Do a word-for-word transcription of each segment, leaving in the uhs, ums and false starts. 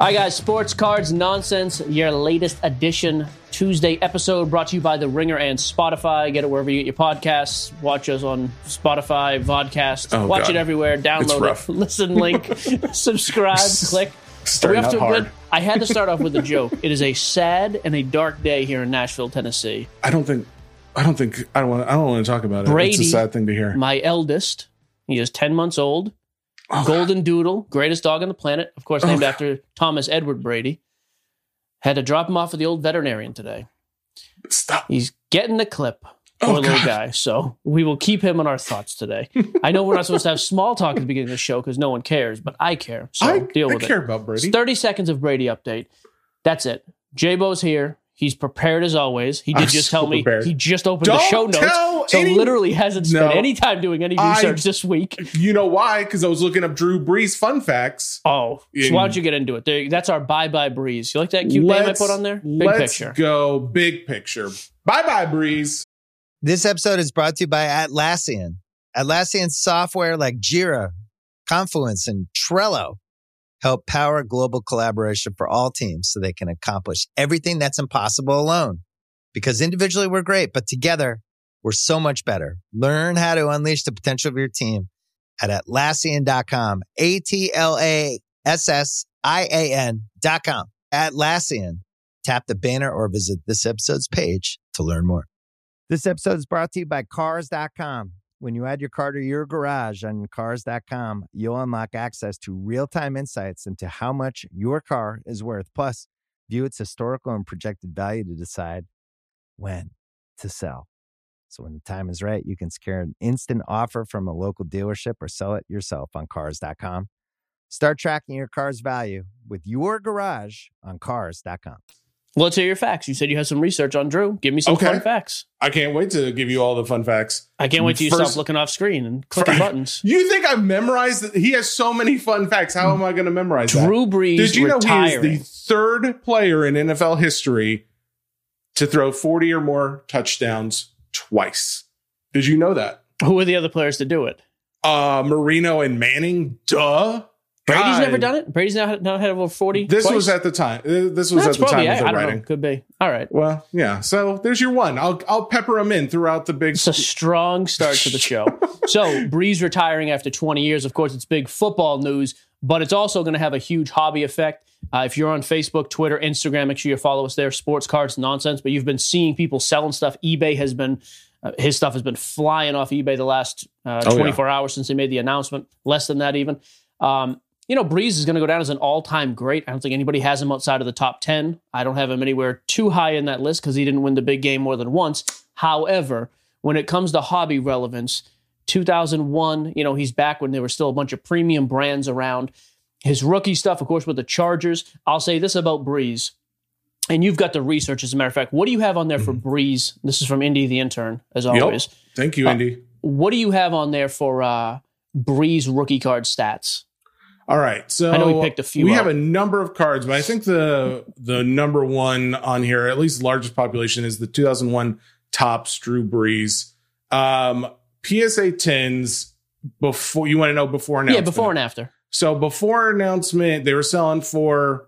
Hi guys, Sports Cards Nonsense, your latest edition Tuesday episode brought to you by The Ringer and Spotify. Get it wherever you get your podcasts. Watch us on Spotify, Vodcast. Oh, Watch God. it everywhere. Download it. Listen, link, subscribe, click. Starting We have out to- hard. I had to start off with a joke. It is a sad and a dark day here in Nashville, Tennessee. I don't think. I don't think. I don't want. I don't want to talk about it. Brady, It's a sad thing to hear. My eldest, he is ten months old. Oh, Golden Doodle, greatest dog on the planet, of course, named Oh. after Thomas Edward Brady. Had to drop him off at the old veterinarian today. Stop. He's getting the clip. Poor Oh, little God. guy. So we will keep him in our thoughts today. I know we're not supposed to have small talk at the beginning of the show because no one cares, but I care. So I, deal I with care it. about Brady. It's thirty seconds of Brady update. That's it. J-Bo's here. He's prepared as always. He did I'm just so tell me prepared. he just opened Don't the show notes. tell So any- literally hasn't spent No. any time doing any I- research this week. You know why? Because I was looking up Drew Brees fun facts. Oh, so In- why don't you get into it? There, that's our bye-bye Breeze. You like that cute name I Let's- put on there? Big let's picture. go big picture. Bye bye Breeze. This episode is brought to you by Atlassian. Atlassian software like Jira, Confluence, and Trello help power global collaboration for all teams so they can accomplish everything that's impossible alone. Because individually we're great, but together we're so much better. Learn how to unleash the potential of your team at Atlassian dot com. A T L A S S I A N dot com. Atlassian. Tap the banner or visit this episode's page to learn more. This episode is brought to you by Cars dot com. When you add your car to your garage on Cars dot com, you'll unlock access to real-time insights into how much your car is worth. Plus, view its historical and projected value to decide when to sell. So when the time is right, you can secure an instant offer from a local dealership or sell it yourself on Cars dot com. Start tracking your car's value with your garage on Cars dot com. Well, let's hear your facts. You said you had some research on Drew. Give me some Okay. fun facts. I can't wait to give you all the fun facts. I can't wait till you First- stop looking off screen and clicking buttons. You think I memorized it? He has so many fun facts. How am I going to memorize that? Drew Brees Did you know retiring. he is the third player in N F L history to throw forty or more touchdowns twice? Did you know that? Who are the other players to do it? Uh, Marino and Manning. Duh. Brady's God. never done it? Brady's not, not had over forty? This twice? was at the time. uh, This was That's at the probably, time I, of the I don't writing. know. Could be. All right. Well, yeah. So there's your one. I'll I'll pepper him in throughout the big. It's a strong start to the show. So, Breeze retiring after twenty years. Of course, it's big football news, but it's also going to have a huge hobby effect. Uh, if you're on Facebook, Twitter, Instagram, make sure you follow us there. Sports Cards Nonsense. But you've been seeing people selling stuff. eBay has been, uh, his stuff has been flying off eBay the last uh, Oh, yeah. twenty-four hours since they made the announcement. Less than that, even. Um, you know, Breeze is going to go down as an all-time great. I don't think anybody has him outside of the top ten. I don't have him anywhere too high in that list because he didn't win the big game more than once. However, when it comes to hobby relevance, two thousand one, you know, he's back when there were still a bunch of premium brands around. His rookie stuff, of course, with the Chargers. I'll say this about Breeze, and you've got the research, as a matter of fact. What do you have on there for Breeze? This is from Indy the Intern, as always. Yep. Thank you, Uh, Indy. What do you have on there for uh, Breeze rookie card stats? All right, so I know we picked a few We out. have a number of cards, but I think the the number one on here, at least the largest population, is the two thousand one Topps Drew Brees. Um, P S A tens before. You want to know before announcement? Yeah, before and after. So before announcement, they were selling for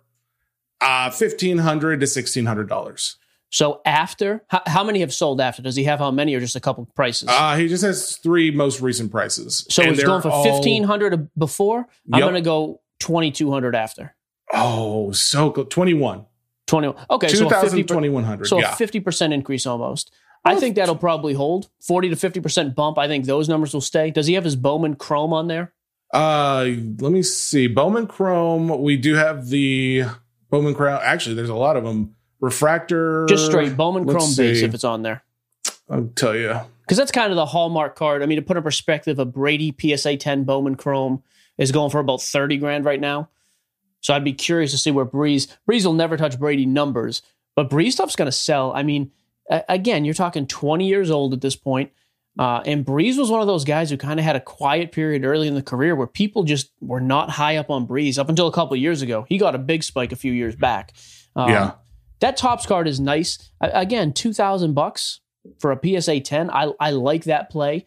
uh, fifteen hundred to sixteen hundred dollars. So after, how, how many have sold after? Does he have how many or just a couple prices? Uh, he just has three most recent prices. so And he's they're going for all- fifteen hundred before. I'm Yep. going to go twenty-two hundred after. Oh, so good. twenty-one. twenty. Okay, so two a thousand, fifty per- twenty-one hundred. So Yeah. a fifty percent increase almost. I think that'll probably hold. forty to fifty percent bump. I think those numbers will stay. Does he have his Bowman Chrome on there? Uh, let me see. Bowman Chrome. We do have the Bowman Chrome. Actually, there's a lot of them. Refractor. Just straight Bowman Let's Chrome base see. if it's on there. I'll tell you. Because that's kind of the hallmark card. I mean, to put in perspective, a Brady P S A ten Bowman Chrome is going for about thirty grand right now. So I'd be curious to see where Breeze, Breeze will never touch Brady numbers, but Breeze stuff's going to sell. I mean, a- again, you're talking twenty years old at this point. Uh, and Breeze was one of those guys who kind of had a quiet period early in the career where people just were not high up on Breeze up until a couple of years ago. He got a big spike a few years back. Um, Yeah. That Topps card is nice. A- Again, two thousand bucks for a P S A ten. I, I like that play.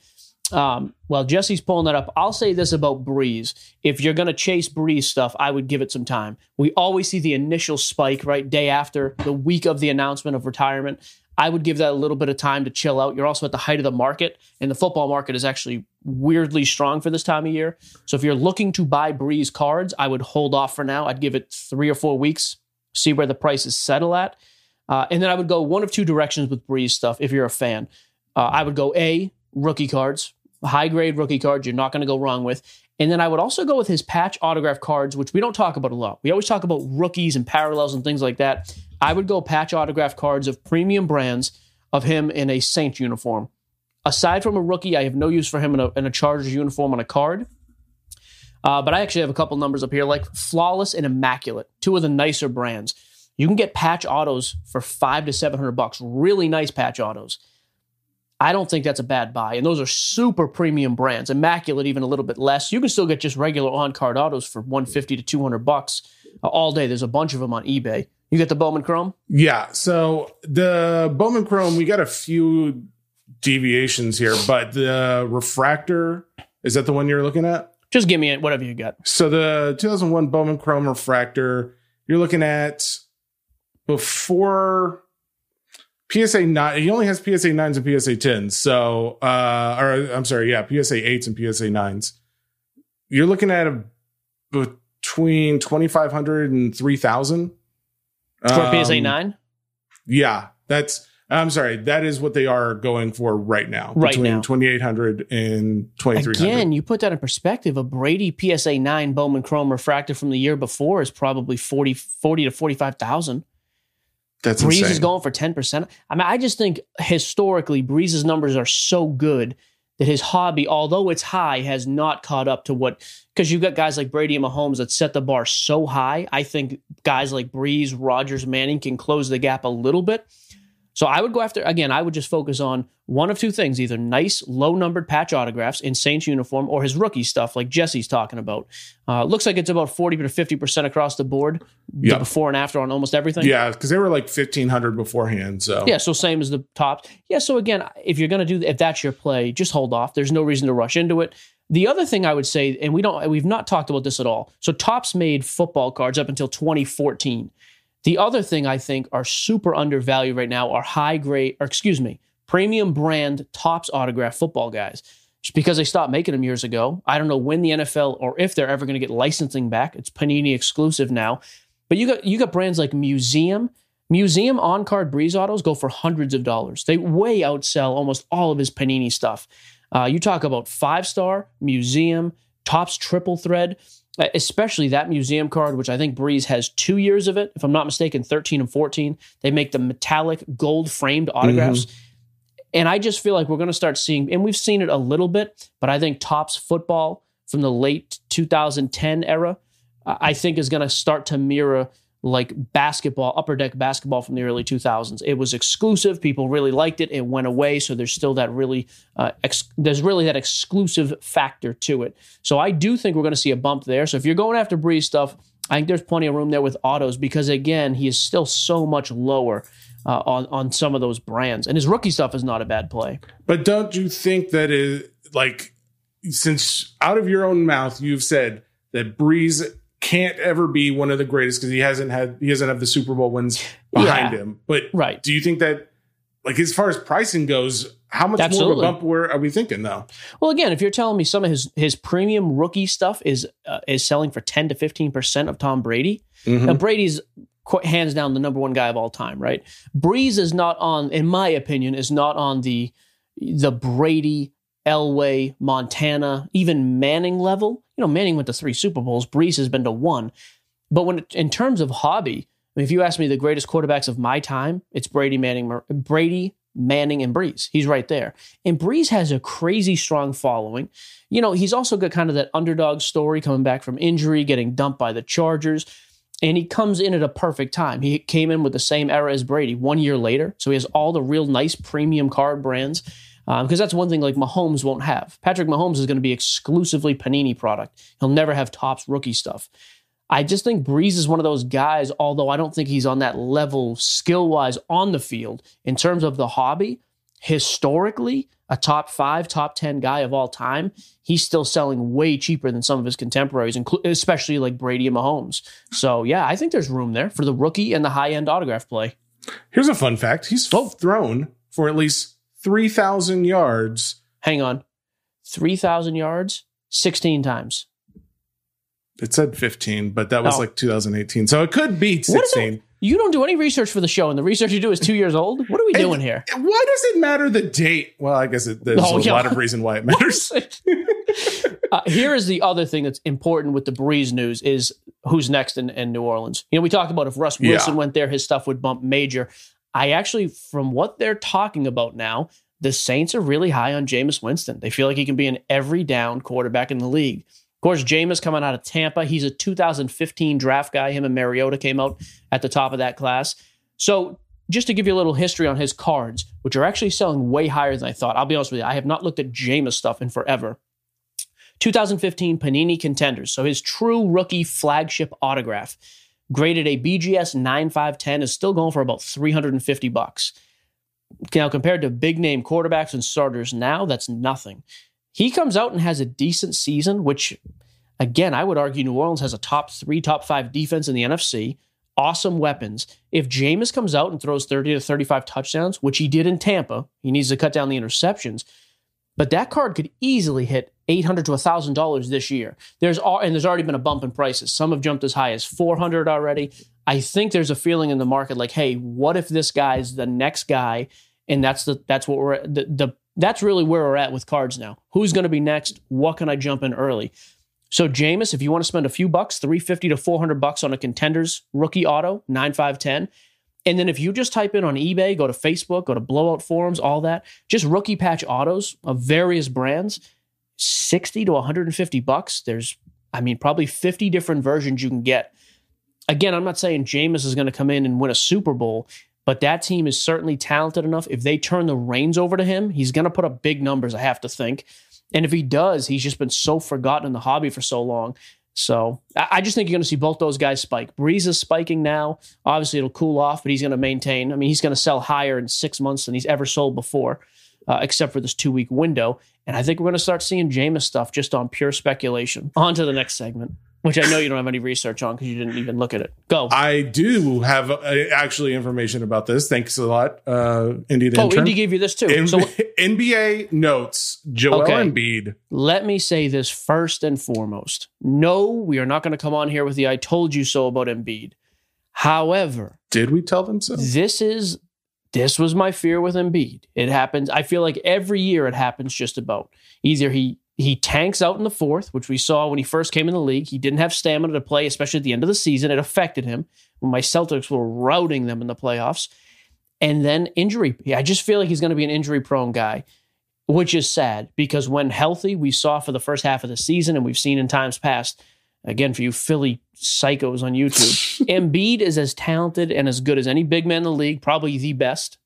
Um, while Jesse's pulling that up, I'll say this about Breeze. If you're going to chase Breeze stuff, I would give it some time. We always see the initial spike, right? Day after, the week of the announcement of retirement. I would give that a little bit of time to chill out. You're also at the height of the market, and the football market is actually weirdly strong for this time of year. So if you're looking to buy Breeze cards, I would hold off for now. I'd give it three or four weeks, see where the prices settle at. Uh, and then I would go one of two directions with Breeze stuff if you're a fan. Uh, I would go A, rookie cards, high-grade rookie cards you're not going to go wrong with. And then I would also go with his patch autograph cards, which we don't talk about a lot. We always talk about rookies and parallels and things like that. I would go patch autograph cards of premium brands of him in a Saints uniform. Aside from a rookie, I have no use for him in a, in a Chargers uniform on a card. Uh, but I actually have a couple numbers up here, like Flawless and Immaculate, two of the nicer brands. You can get patch autos for five to seven hundred bucks. Really nice patch autos. I don't think that's a bad buy. And those are super premium brands. Immaculate, even a little bit less. You can still get just regular on-card autos for one hundred fifty to two hundred bucks uh, all day. There's a bunch of them on eBay. You get the Bowman Chrome? Yeah. So the Bowman Chrome, we got a few deviations here, but the Refractor, is that the one you're looking at? Just give me it, whatever you got. So the two thousand one Bowman Chrome Refractor, you're looking at before P S A nine. He only has P S A nines and P S A tens. So, uh, or I'm sorry, yeah, P S A eights and P S A nines. You're looking at a, between twenty-five hundred and three thousand. For um, P S A nine? Yeah, that's, I'm sorry, that is what they are going for right now. Right between now. twenty-eight hundred and twenty-three hundred. Again, you put that in perspective. A Brady P S A nine Bowman Chrome Refractor from the year before is probably forty, forty to forty-five thousand. That's Breeze insane. is going for ten percent. I mean, I just think historically, Breeze's numbers are so good that his hobby, although it's high, has not caught up to what, because you've got guys like Brady and Mahomes that set the bar so high. I think guys like Breeze, Rodgers, Manning can close the gap a little bit. So I would go after, again, I would just focus on one of two things, either nice, low-numbered patch autographs in Saints uniform or his rookie stuff like Jesse's talking about. Uh, looks like it's about forty to fifty percent across the board, Yep. the before and after on almost everything. Yeah, because they were like fifteen hundred beforehand. So Yeah, so same as the tops. Yeah, so again, if you're going to do, if that's your play, just hold off. There's no reason to rush into it. The other thing I would say, and we don't, we've not talked about this at all. So Topps made football cards up until twenty fourteen. The other thing I think are super undervalued right now are high grade, or excuse me, premium brand Topps autograph football guys. Just because they stopped making them years ago. I don't know when the N F L or if they're ever going to get licensing back. It's Panini exclusive now. But you got you got brands like Museum. Museum on-card Breeze autos go for hundreds of dollars. They way outsell almost all of his Panini stuff. Uh, you talk about five-star, Museum, Topps triple thread, especially that Museum card, which I think Breeze has two years of it. If I'm not mistaken, thirteen and fourteen. They make the metallic gold-framed autographs. Mm-hmm. And I just feel like we're going to start seeing, and we've seen it a little bit, but I think Topps football from the late two thousand ten era, I think is going to start to mirror like basketball, upper deck basketball from the early two thousands. It was exclusive. People really liked it. It went away. So there's still that really, uh, ex- there's really that exclusive factor to it. So I do think we're going to see a bump there. So if you're going after Breeze stuff, I think there's plenty of room there with autos because again, he is still so much lower uh, on, on some of those brands. And his rookie stuff is not a bad play. But don't you think that it, like, since out of your own mouth, you've said that Breeze can't ever be one of the greatest because he hasn't had he doesn't have the Super Bowl wins behind Yeah. him. But Right. do you think that, like, as far as pricing goes, how much Absolutely. more of a bump were, are we thinking though? Well, again, if you're telling me some of his his premium rookie stuff is uh, is selling for ten to fifteen percent of Tom Brady, Mm-hmm. now Brady's qu- hands down the number one guy of all time, right? Breeze is not on, in my opinion, is not on the the Brady, Elway, Montana, even Manning level. You know, Manning went to three Super Bowls. Breeze has been to one. But when it, in terms of hobby, I mean, if you ask me the greatest quarterbacks of my time, it's Brady, Manning, Brady, Manning, and Breeze. He's right there. And Breeze has a crazy strong following. You know, he's also got kind of that underdog story coming back from injury, getting dumped by the Chargers. And he comes in at a perfect time. He came in with the same era as Brady one year later. So he has all the real nice premium card brands. Because um, that's one thing like Mahomes won't have. Patrick Mahomes is going to be exclusively Panini product. He'll never have Topps rookie stuff. I just think Breeze is one of those guys, although I don't think he's on that level skill-wise on the field. In terms of the hobby, historically, a top five, top ten guy of all time, he's still selling way cheaper than some of his contemporaries, especially like Brady and Mahomes. So, yeah, I think there's room there for the rookie and the high-end autograph play. Here's a fun fact. He's oh. thrown for at least three thousand yards. Hang on. three thousand yards, sixteen times. It said fifteen, but that was oh. like two thousand eighteen. So it could be sixteen. You don't do any research for the show, and the research you do is two years old? What are we and doing here? Why does it matter the date? Well, I guess it, there's oh, a yeah. lot of reason why it matters. uh, here is the other thing that's important with the Brees news is who's next in, in New Orleans. You know, we talked about if Russ Wilson yeah. went there, his stuff would bump major. I actually, from what they're talking about now, the Saints are really high on Jameis Winston. They feel like he can be an every down quarterback in the league. Of course, Jameis coming out of Tampa. He's a two thousand fifteen draft guy. Him and Mariota came out at the top of that class. So just to give you a little history on his cards, which are actually selling way higher than I thought. I'll be honest with you. I have not looked at Jameis stuff in forever. two thousand fifteen Panini Contenders. So his true rookie flagship autograph, graded a B G S nine five ten, is still going for about three hundred fifty bucks. Now, compared to big name quarterbacks and starters now, that's nothing. He comes out and has a decent season, which, again, I would argue New Orleans has a top three, top five defense in the N F C. Awesome weapons. If Jameis comes out and throws thirty to thirty-five touchdowns, which he did in Tampa, he needs to cut down the interceptions. But that card could easily hit eight hundred dollars to one thousand dollars this year. There's And there's already been a bump in prices. Some have jumped as high as four hundred dollars already. I think there's a feeling in the market like, hey, what if this guy's the next guy? And that's the that's what we're the, the that's really where we're at with cards now. Who's going to be next? What can I jump in early? So Jameis, if you want to spend a few bucks, three hundred fifty to four hundred bucks on a Contenders rookie auto, nine five ten. And then if you just type in on eBay, go to Facebook, go to Blowout Forums, all that, just rookie patch autos of various brands, sixty to one hundred fifty bucks. There's, I mean, probably fifty different versions you can get. Again, I'm not saying Jameis is going to come in and win a Super Bowl, but that team is certainly talented enough. If they turn the reins over to him, he's going to put up big numbers, I have to think. And if he does, he's just been so forgotten in the hobby for so long. So I just think you're going to see both those guys spike. Brees is spiking now. Obviously, it'll cool off, but he's going to maintain. I mean, he's going to sell higher in six months than he's ever sold before, uh, except for this two-week window. And I think we're going to start seeing Jameis stuff just on pure speculation. On to the next segment, which I know you don't have any research on because you didn't even look at it. Go. I do have uh, actually information about this. Thanks a lot, uh, Indy the Oh, intern. Indy gave you this too. N- so, N B A notes, Joel okay. Embiid. Let me say this first and foremost. No, we are not going to come on here with the I told you so about Embiid. However. Did we tell them so? This is... This was my fear with Embiid. It happens. I feel like every year it happens just about. Either he he tanks out in the fourth, which we saw when he first came in the league. He didn't have stamina to play, especially at the end of the season. It affected him when my Celtics were routing them in the playoffs. And then injury. I just feel like he's going to be an injury-prone guy, which is sad because when healthy, we saw for the first half of the season, and we've seen in times past, again, for you Philly psychos on YouTube, Embiid is as talented and as good as any big man in the league, probably the best.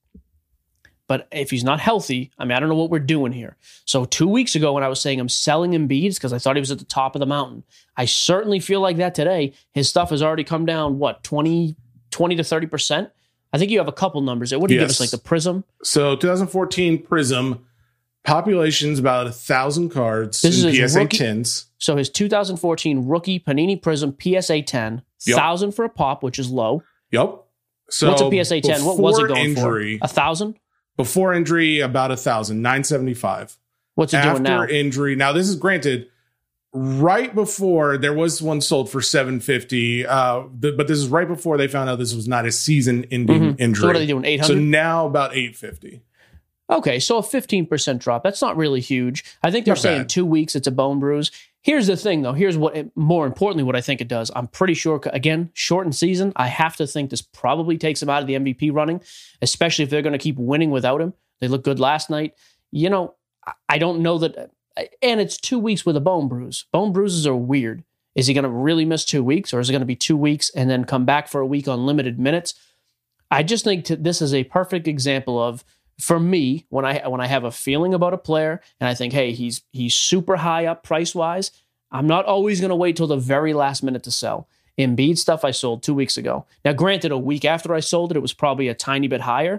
But if he's not healthy, I mean, I don't know what we're doing here. So two weeks ago when I was saying I'm selling Embiid, it's because I thought he was at the top of the mountain. I certainly feel like that today. His stuff has already come down, what, twenty, twenty to thirty percent? I think you have a couple numbers there. What do you yes. give us, like the Prism? So twenty fourteen Prism, population's about a thousand cards this in is P S A rookie, tens. So his two thousand fourteen rookie Panini Prism P S A ten, yep. one thousand for a pop, which is low. Yep. So what's a P S A ten? What was it going injury, for? A thousand? Before injury, about a thousand, nine seventy-five. What's it After doing now? After injury, now this is granted. Right before there was one sold for seven fifty, uh, the, but this is right before they found out this was not a season-ending mm-hmm. injury. So what are they doing? Eight hundred. So now about eight fifty. Okay, so a fifteen percent drop. That's not really huge. I think they're not saying bad. two weeks. It's a bone bruise. Here's the thing, though. Here's what, it, more importantly, what I think it does. I'm pretty sure, again, shortened season. I have to think this probably takes him out of the M V P running, especially if they're going to keep winning without him. They looked good last night. You know, I don't know that. And it's two weeks with a bone bruise. Bone bruises are weird. Is he going to really miss two weeks, or is it going to be two weeks and then come back for a week on limited minutes? I just think to, this is a perfect example of, for me, when I when I have a feeling about a player and I think, hey, he's he's super high up price wise, I'm not always going to wait till the very last minute to sell. Embiid stuff I sold two weeks ago. Now, granted, a week after I sold it, it was probably a tiny bit higher,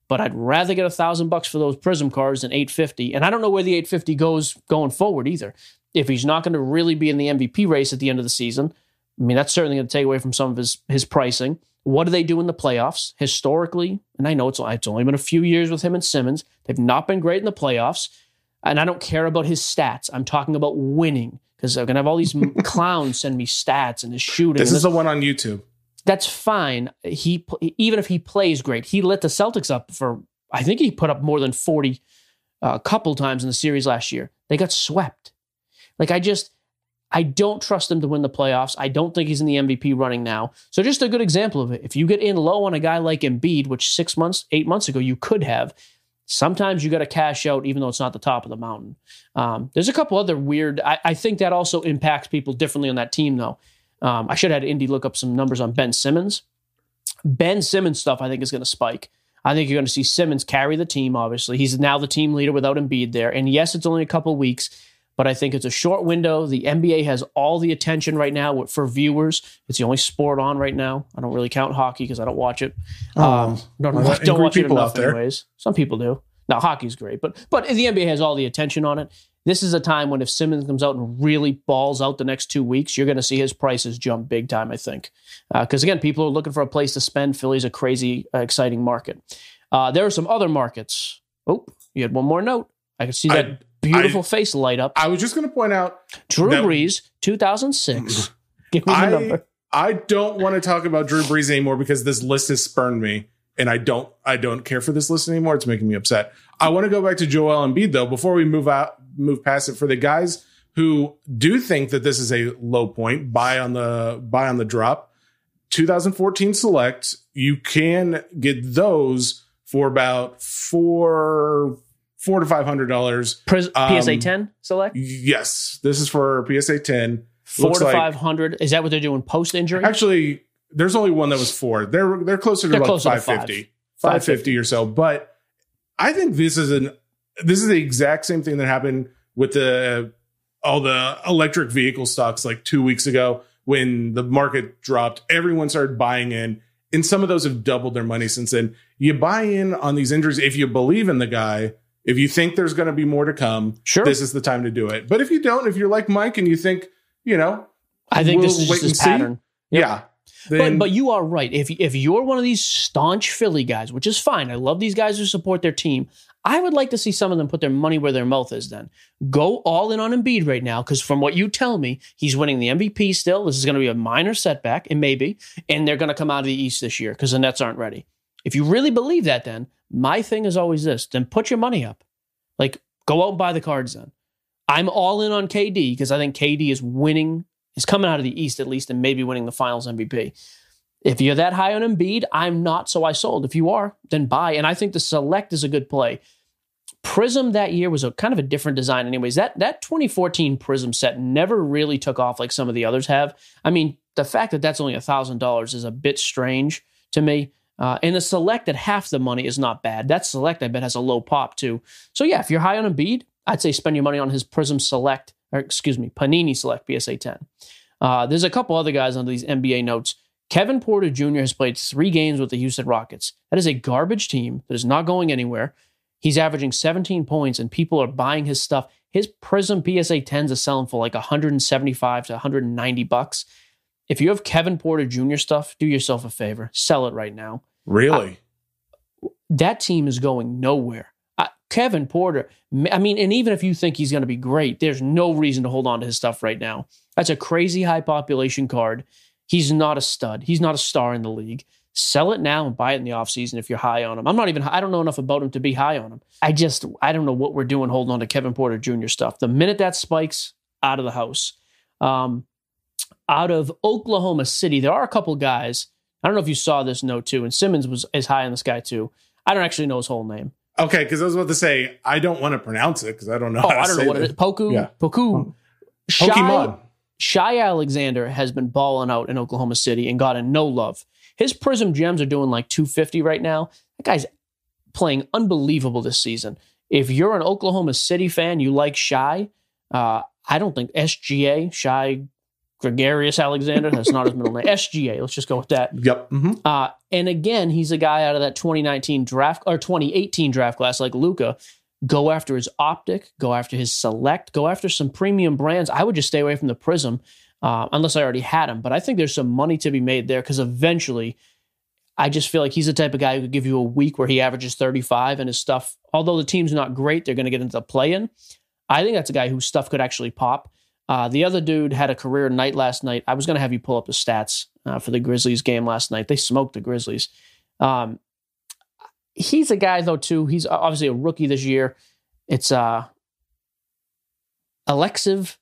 but I'd rather get a thousand bucks for those Prism cards than eight fifty. And I don't know where the eight fifty goes going forward either. If he's not going to really be in the M V P race at the end of the season, I mean, that's certainly going to take away from some of his his pricing. What do they do in the playoffs? Historically, and I know it's, it's only been a few years with him and Simmons, they've not been great in the playoffs. And I don't care about his stats. I'm talking about winning, because I'm going to have all these clowns send me stats and his shooting. This is this, the one on YouTube. That's fine. He even if he plays great, he lit the Celtics up for, I think he put up more than forty a uh, couple times in the series last year. They got swept. Like, I just, I don't trust him to win the playoffs. I don't think he's in the M V P running now. So just a good example of it. If you get in low on a guy like Embiid, which six months, eight months ago you could have, sometimes you got to cash out even though it's not the top of the mountain. Um, there's a couple other weird, I, I think that also impacts people differently on that team though. Um, I should have had Indy look up some numbers on Ben Simmons. Ben Simmons stuff I think is going to spike. I think you're going to see Simmons carry the team, obviously. He's now the team leader without Embiid there. And yes, it's only a couple weeks, but I think it's a short window. The N B A has all the attention right now for viewers. It's the only sport on right now. I don't really count hockey because I don't watch it. Oh, um, don't well, don't watch it people enough out there. anyways. Some people do. Now, hockey's great, but but the N B A has all the attention on it. This is a time when if Simmons comes out and really balls out the next two weeks, you're going to see his prices jump big time, I think. Because, uh, again, people are looking for a place to spend. Philly's a crazy, uh, exciting market. Uh, there are some other markets. Oh, you had one more note. I can see that I, beautiful I, face light up. I was just going to point out Drew that, Brees, two thousand six. Give me the I, number. I don't want to talk about Drew Brees anymore because this list has spurned me, and I don't I don't care for this list anymore. It's making me upset. I want to go back to Joel Embiid, though, before we move out, move past it. For the guys who do think that this is a low point, buy on the buy on the drop. twenty fourteen Select, you can get those for about four four to five hundred dollars. Pris- um, P S A ten Select? Yes, this is for P S A ten. Four Looks to like, five hundred. Is that what they're doing post injury? Actually, there's only one that was four. They're they're closer to They're like closer to five fifty, five. five fifty or so. But I think this is an this is the exact same thing that happened with the all the electric vehicle stocks like two weeks ago when the market dropped. Everyone started buying in, and some of those have doubled their money since then. You buy in on these injuries if you believe in the guy. If you think there's going to be more to come, Sure. this is the time to do it. But if you don't, if you're like Mike and you think, you know, I think we'll this is wait just and his see. pattern. Yep. Yeah. But, then- but you are right. If if you're one of these staunch Philly guys, which is fine, I love these guys who support their team. I would like to see some of them put their money where their mouth is then. Go all in on Embiid right now, because from what you tell me, he's winning the M V P still. This is going to be a minor setback, and maybe, and they're going to come out of the East this year because the Nets aren't ready. If you really believe that, then my thing is always this: then put your money up. Like, go out and buy the cards then. I'm all in on K D because I think K D is winning, is coming out of the East at least, and maybe winning the Finals M V P. If you're that high on Embiid, I'm not, so I sold. If you are, then buy. And I think the Select is a good play. Prism that year was a kind of a different design anyways. That that twenty fourteen Prism set never really took off like some of the others have. I mean, the fact that that's only one thousand dollars is a bit strange to me. Uh, and the Select at half the money is not bad. That Select, I bet, has a low pop too. So yeah, if you're high on Embiid, I'd say spend your money on his Prism Select, or excuse me, Panini Select P S A ten. Uh, there's a couple other guys on these N B A notes. Kevin Porter Junior has played three games with the Houston Rockets. That is a garbage team that is not going anywhere. He's averaging seventeen points, and people are buying his stuff. His Prism P S A tens are selling for like one hundred seventy-five to one hundred ninety bucks. If you have Kevin Porter Junior stuff, do yourself a favor. Sell it right now. Really? Uh, that team is going nowhere. Uh, Kevin Porter, I mean, and even if you think he's going to be great, there's no reason to hold on to his stuff right now. That's a crazy high population card. He's not a stud. He's not a star in the league. Sell it now and buy it in the offseason if you're high on him. I'm not even, I don't know enough about him to be high on him. I just, I don't know what we're doing holding on to Kevin Porter Junior stuff. The minute that spikes, out of the house. Um, out of Oklahoma City, there are a couple guys. I don't know if you saw this note too, and Simmons was is high on this guy too. I don't actually know his whole name. Okay, because I was about to say, I don't want to pronounce it because I don't know Oh, how to I don't say know what it. it is. Poku? Yeah. Poku. Pokemon. Shai Alexander has been balling out in Oklahoma City and gotten no love. His Prism Gems are doing like two fifty right now. That guy's playing unbelievable this season. If you're an Oklahoma City fan, you like Shai, uh, I don't think S G A, Shai Gregarious Alexander. That's not his middle name. S G A. Let's just go with that. Yep. Mm-hmm. Uh, and again, he's a guy out of that twenty nineteen draft or twenty eighteen draft class like Luka. Go after his optic, go after his select, go after some premium brands. I would just stay away from the Prism uh, unless I already had him. But I think there's some money to be made there because eventually I just feel like he's the type of guy who could give you a week where he averages thirty-five and his stuff, although the team's not great, they're going to get into the play-in. I think that's a guy whose stuff could actually pop. Uh, the other dude had a career night last night. I was going to have you pull up the stats uh, for the Grizzlies game last night. They smoked the Grizzlies. Um, he's a guy, though, too. He's obviously a rookie this year. It's uh, Alexiv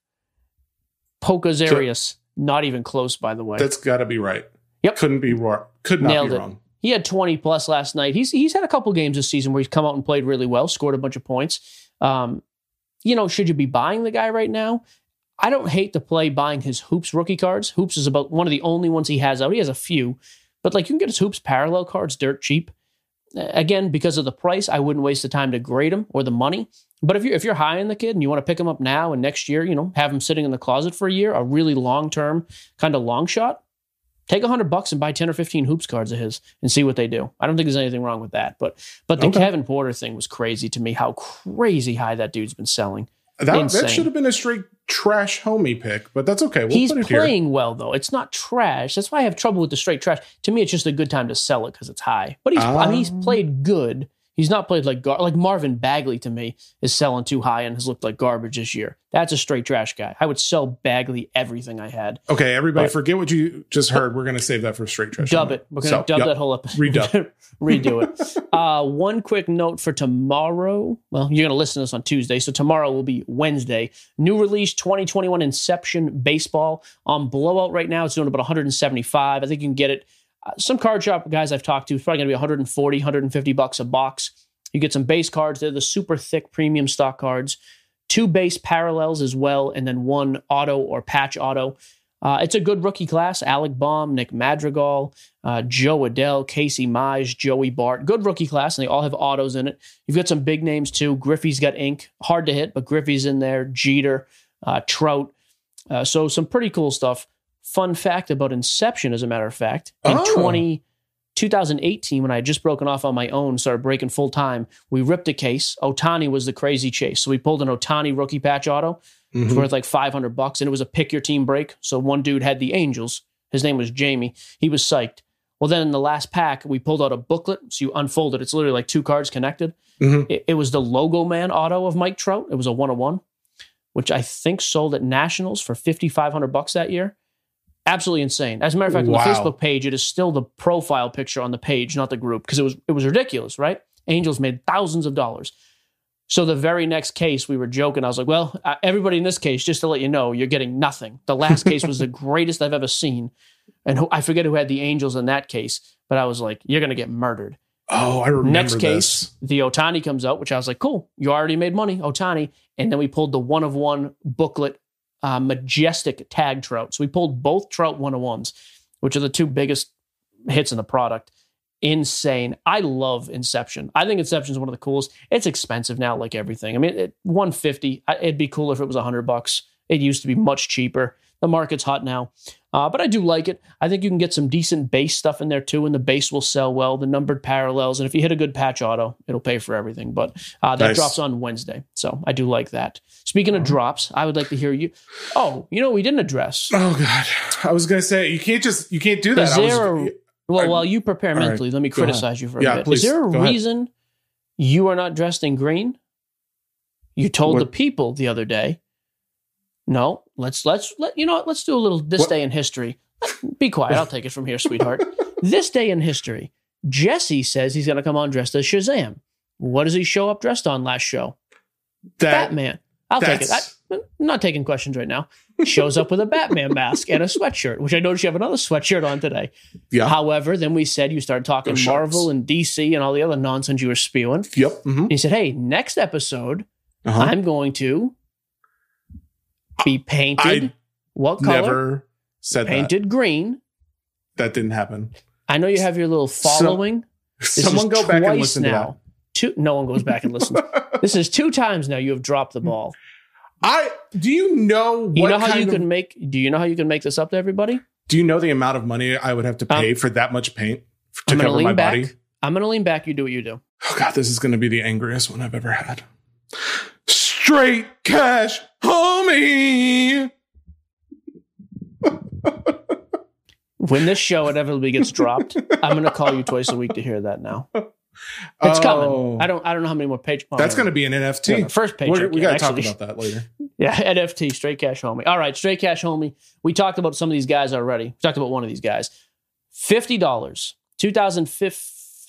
Pokazarius. Not even close, by the way. That's got to be right. Yep. Couldn't be wrong. Could not Nailed be it. wrong. He had twenty plus last night. He's he's had a couple games this season where he's come out and played really well, scored a bunch of points. Um, you know, should you be buying the guy right now? I don't hate to play buying his Hoops rookie cards. Hoops is about one of the only ones he has out. He has a few, but like you can get his Hoops parallel cards dirt cheap. Again, because of the price, I wouldn't waste the time to grade him or the money. But if you're if you're high on the kid and you want to pick him up now and next year, you know, have him sitting in the closet for a year, a really long term kind of long shot, take a hundred bucks and buy ten or fifteen Hoops cards of his and see what they do. I don't think there's anything wrong with that. But but the Okay. Kevin Porter thing was crazy to me. How crazy high that dude's been selling. That, Insane. that should have been a straight trash homie pick, but that's okay. We'll He's put it here. playing well, though. It's not trash. That's why I have trouble with the straight trash. To me, it's just a good time to sell it because it's high. But he's, I mean, he's Um. played good. He's not played like gar- like Marvin Bagley to me is selling too high and has looked like garbage this year. That's a straight trash guy. I would sell Bagley everything I had. Okay, everybody, But- forget what you just heard. We're going to save that for straight trash. Dub homie. it. We're going to So, dub yep. that whole episode. Redub. Redo it. Uh, one quick note for tomorrow. Well, you're going to listen to this on Tuesday, so tomorrow will be Wednesday. New release twenty twenty-one Inception Baseball on Blowout right now. It's doing about one hundred seventy-five. I think you can get it. Uh, some card shop guys I've talked to, it's probably going to be one hundred forty, one hundred fifty bucks a box. You get some base cards. They're the super thick premium stock cards. Two base parallels as well, and then one auto or patch auto. Uh, it's a good rookie class. Alec Baum, Nick Madrigal, uh, Joe Adell, Casey Mize, Joey Bart. Good rookie class, and they all have autos in it. You've got some big names, too. Griffey's got ink. Hard to hit, but Griffey's in there. Jeter, uh, Trout. Uh, so some pretty cool stuff. Fun fact about Inception, as a matter of fact. In Oh. twenty, twenty eighteen, when I had just broken off on my own, started breaking full time, we ripped a case. Otani was the crazy chase. So we pulled an Otani rookie patch auto. It was Mhm. worth like five hundred bucks, and it was a pick your team break. So one dude had the Angels. His name was Jamie. He was psyched. Well, then in the last pack, we pulled out a booklet. So you unfold it. It's literally like two cards connected. Mhm. It, it was the Logo Man auto of Mike Trout. It was a one oh one, which I think sold at Nationals for fifty-five hundred bucks that year. Absolutely insane. As a matter of fact, on Wow. the Facebook page, it is still the profile picture on the page, not the group, because it was it was ridiculous, right? Angels made thousands of dollars. So the very next case, we were joking. I was like, well, uh, everybody in this case, just to let you know, you're getting nothing. The last case was the greatest I've ever seen. And who, I forget who had the Angels in that case, but I was like, you're going to get murdered. Oh, I remember Next case, this. the Otani comes out, which I was like, cool, you already made money, Otani. And then we pulled the one of one booklet, uh, Majestic Tag Trout. So we pulled both Trout one oh ones, which are the two biggest hits in the product. Insane. I love Inception. I think Inception is one of the coolest. It's expensive now, like everything. I mean, it, one hundred fifty. It'd be cool if it was one hundred bucks. It used to be much cheaper. The market's hot now, uh, but I do like it. I think you can get some decent base stuff in there too, and the base will sell well. The numbered parallels, and if you hit a good patch auto, it'll pay for everything. But uh, that Nice. drops on Wednesday, so I do like that. Speaking of drops, I would like to hear you. Oh, you know what we didn't address. Oh God, I was going to say you can't just you can't do that. Is I was- there a- Well, I- while you prepare all right, mentally, let me go ahead. criticize you for a Yeah, bit. please, Is there a go ahead. reason you are not dressed in green? You told What- the people the other day. No, let's let's let you know what, let's do a little this What- day in history. Be quiet. I'll take it from here, sweetheart. This day in history. Jesse says he's going to come on dressed as Shazam. What does he show up dressed on last show? that Batman. I'll take it. I, that's- I'm not taking questions right now. Shows up with a Batman mask and a sweatshirt, which I noticed you have another sweatshirt on today. yeah. However, then we said you started talking Go Sharks. Marvel and D C and all the other nonsense you were spewing. Yep. mhm. And he said, hey, next episode, Uh-huh. I'm going to be painted. I what color? Never said Painted green. that. That didn't happen. I know you have your little following. This Someone is go back and twice listen now. Two, no one goes back and listens. to that. This is two times now you have dropped the ball. I do you know what you know how kind you of, can make? Do you know how you can make this up to everybody? do you know the amount of money I would have to pay Um, for that much paint to I'm gonna cover lean my back. body? I'm gonna lean back. You do what you do. Oh God, this is going to be the angriest one I've ever had. Straight cash, homie. When this show inevitably gets dropped, I'm gonna call you twice a week to hear that. Now it's Oh. coming. I don't. I don't know how many more page. oh, That's yeah. going to be an N F T. Yeah, first We're- paycheck. we yeah, got to talk actually. about that later. Yeah, N F T, straight cash homie. All right, straight cash homie. We talked about some of these guys already. We talked about one of these guys. fifty dollars. two thousand five.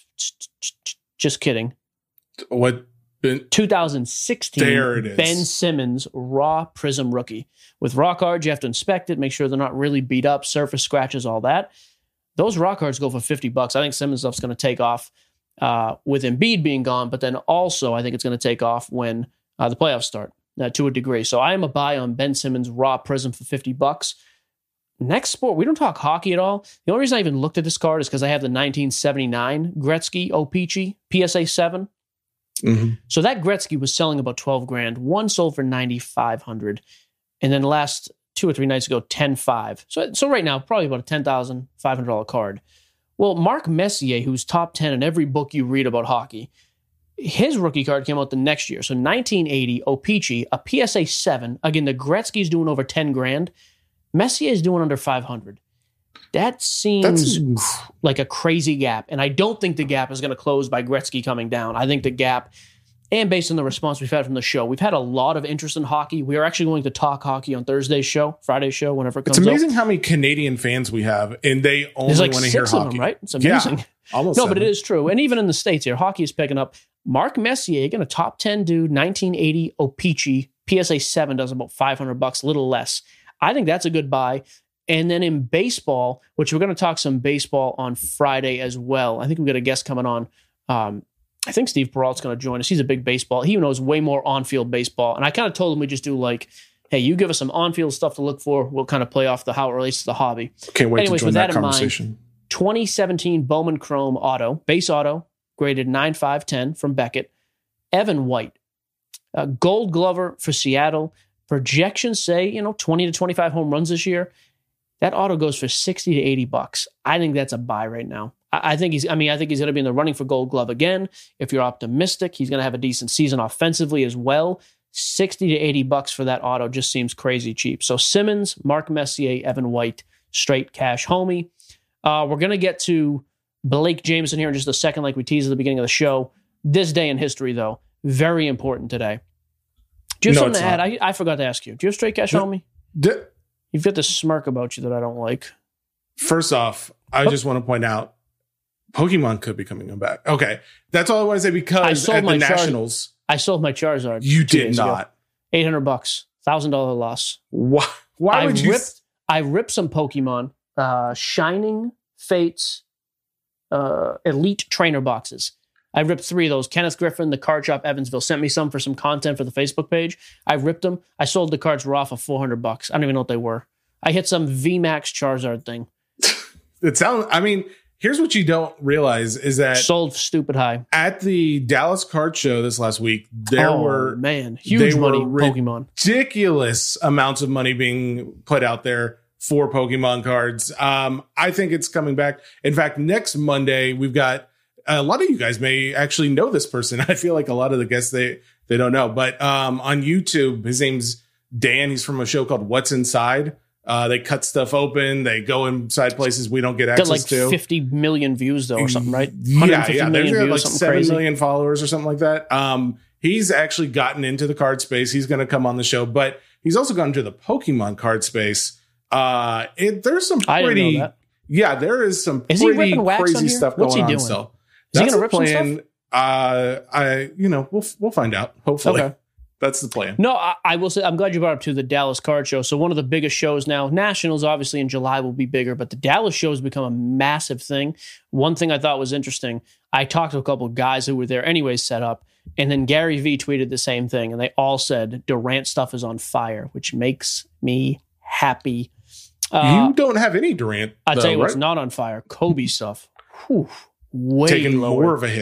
Just kidding. What? two thousand sixteen. There it is. Ben Simmons, raw Prism rookie. With raw cards, you have to inspect it, make sure they're not really beat up, surface scratches, all that. Those raw cards go for fifty bucks. I think Simmons stuff's going to take off uh, with Embiid being gone, but then also I think it's going to take off when uh, the playoffs start uh, to a degree. So I am a buy on Ben Simmons raw Prism for fifty bucks. Next sport, we don't talk hockey at all. The only reason I even looked at this card is because I have the nineteen seventy-nine Gretzky O-Pee-Chee P S A seven. Mm-hmm. So that Gretzky was selling about twelve grand. One sold for ninety-five hundred. And then last two or three nights ago, ten five. So, so right now, probably about a ten thousand five hundred dollars card. Well, Mark Messier, who's top ten in every book you read about hockey, his rookie card came out the next year. So nineteen eighty, O-Pee-Chee, a P S A seven. Again, the Gretzky's doing over ten grand. Messier is doing under five hundred. That seems That's like a crazy gap. And I don't think the gap is going to close by Gretzky coming down. I think the gap, and based on the response we've had from the show, we've had a lot of interest in hockey. We are actually going to talk hockey on Thursday's show, Friday's show, whenever it comes It's out. amazing how many Canadian fans we have, and they only There's like want to hear six of hockey. them, right? It's amazing. Yeah, almost. No, but seven. it is true. And even in the States here, hockey is picking up. Mark Messier, again, a top ten dude, nineteen eighty O-Pee-Chee, P S A seven does about five hundred bucks, a little less. I think that's a good buy. And then in baseball, which we're going to talk some baseball on Friday as well. I think we've got a guest coming on. Um, I think Steve Peralt's going to join us. He's a big baseball. He knows way more on-field baseball. And I kind of told him we just do like, hey, you give us some on-field stuff to look for. We'll kind of play off the how it relates to the hobby. Can't wait Anyways, to join with that, that in mind, conversation. twenty seventeen Bowman Chrome Auto, base auto, graded nine five ten from Beckett. Evan White, uh, Gold Glover for Seattle. Projections say, you know, twenty to twenty-five home runs this year. That auto goes for sixty to eighty bucks. I think that's a buy right now. I, I think he's, I mean, I think he's going to be in the running for Gold Glove again. If you're optimistic, he's going to have a decent season offensively as well. sixty to eighty bucks for that auto just seems crazy cheap. So Simmons, Mark Messier, Evan White, straight cash homie. Uh, we're going to get to Blake Jameson here in just a second, like we teased at the beginning of the show. This day in history, though, very important today. Do you have No, something to it's add? I, I forgot to ask you. Do you have straight cash No. homie? D- You've got this smirk about you that I don't like. First off, I Oh. just want to point out Pokemon could be coming back. Okay. That's all I want to say I because sold at my the Char- Nationals, I sold my Charizard. you two did days ago. not. eight hundred bucks. one thousand dollars loss. Why, why I would you? ripped, I ripped some Pokemon, uh, Shining, Fates, uh, Elite Trainer boxes. I ripped three of those. Kenneth Griffin, the card shop Evansville, sent me some for some content for the Facebook page. I ripped them. I sold the cards raw for four hundred bucks. I don't even know what they were. I hit some V MAX Charizard thing. It sounds, I mean, here's what you don't realize is that Sold stupid high. at the Dallas Card Show this last week, there oh, were man, huge they money were Pokemon. ridiculous amounts of money being put out there for Pokemon cards. Um, I think it's coming back. In fact, next Monday, we've got a lot of you guys may actually know this person. I feel like a lot of the guests, they, they don't know, but, um, on YouTube, his name's Dan. He's from a show called What's Inside. Uh, they cut stuff open. They go inside places we don't get access Got like to. fifty million views though, or something, right? Yeah, yeah. They've got views, like something seven crazy. million followers or something like that. Um, he's actually gotten into the card space. He's going to come on the show, but he's also gotten into the Pokemon card space. Uh, it, there's some I didn't know pretty, that. yeah, there is some Is he pretty ripping wax on crazy here? stuff What's going he on doing? still. Is he That's gonna the rip some plan. stuff? Uh, I, you know, we'll we'll find out. Hopefully, Okay. that's the plan. No, I, I will say, I'm glad you brought up to the Dallas Card Show. So one of the biggest shows now, Nationals obviously in July will be bigger, but the Dallas show has become a massive thing. One thing I thought was interesting, I talked to a couple of guys who were there anyways set up, and then Gary Vee tweeted the same thing, and they all said Durant stuff is on fire, which makes me happy. Uh, You don't have any Durant. I'll though, tell you what's right? not on fire, Kobe stuff. Whew, way Taking lower. more of a hit.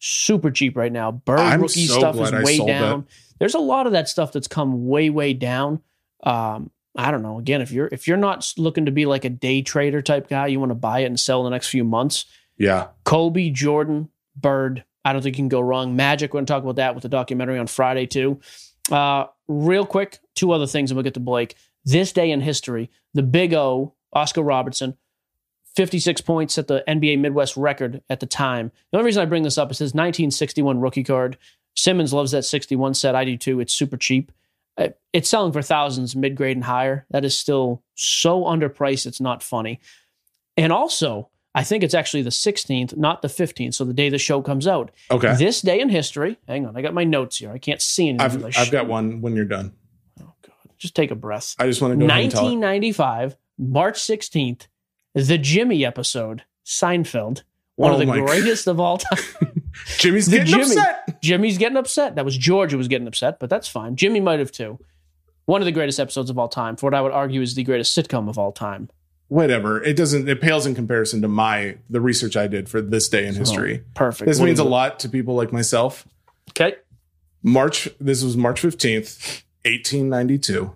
super cheap right now. Bird I'm rookie so stuff is glad I way sold down. that. There's a lot of that stuff that's come way, way down. Um, I don't know. Again, if you're if you're not looking to be like a day trader type guy, you want to buy it and sell in the next few months. Yeah. Kobe, Jordan, Bird. I don't think you can go wrong. Magic, we're going to talk about that with the documentary on Friday too. Uh, real quick, two other things and we'll get to Blake. This day in history, the Big O, Oscar Robertson, fifty-six points at the N B A Midwest record at the time. The only reason I bring this up is his nineteen sixty-one rookie card. Simmons loves that sixty-one set. I do too. It's super cheap. It's selling for thousands, mid-grade and higher. That is still so underpriced, it's not funny. And also, I think it's actually the sixteenth, not the fifteenth, so the day the show comes out. Okay. This day in history, hang on, I got my notes here. I can't see anything. I've, I've got one when you're done. Oh, God. Just take a breath. I just want to go ahead and tell it. nineteen ninety-five, March sixteenth, the Jimmy episode, Seinfeld, one Oh of the my greatest of all time. Jimmy's The getting Jimmy. upset. Jimmy's getting upset. That was George who was getting upset, but that's fine. Jimmy might have too. One of the greatest episodes of all time, for what I would argue is the greatest sitcom of all time. Whatever. It doesn't, it pales in comparison to my, the research I did for this day in history. Oh, perfect. This What means is a it? lot to people like myself. Okay. March, this was March fifteenth, eighteen ninety-two.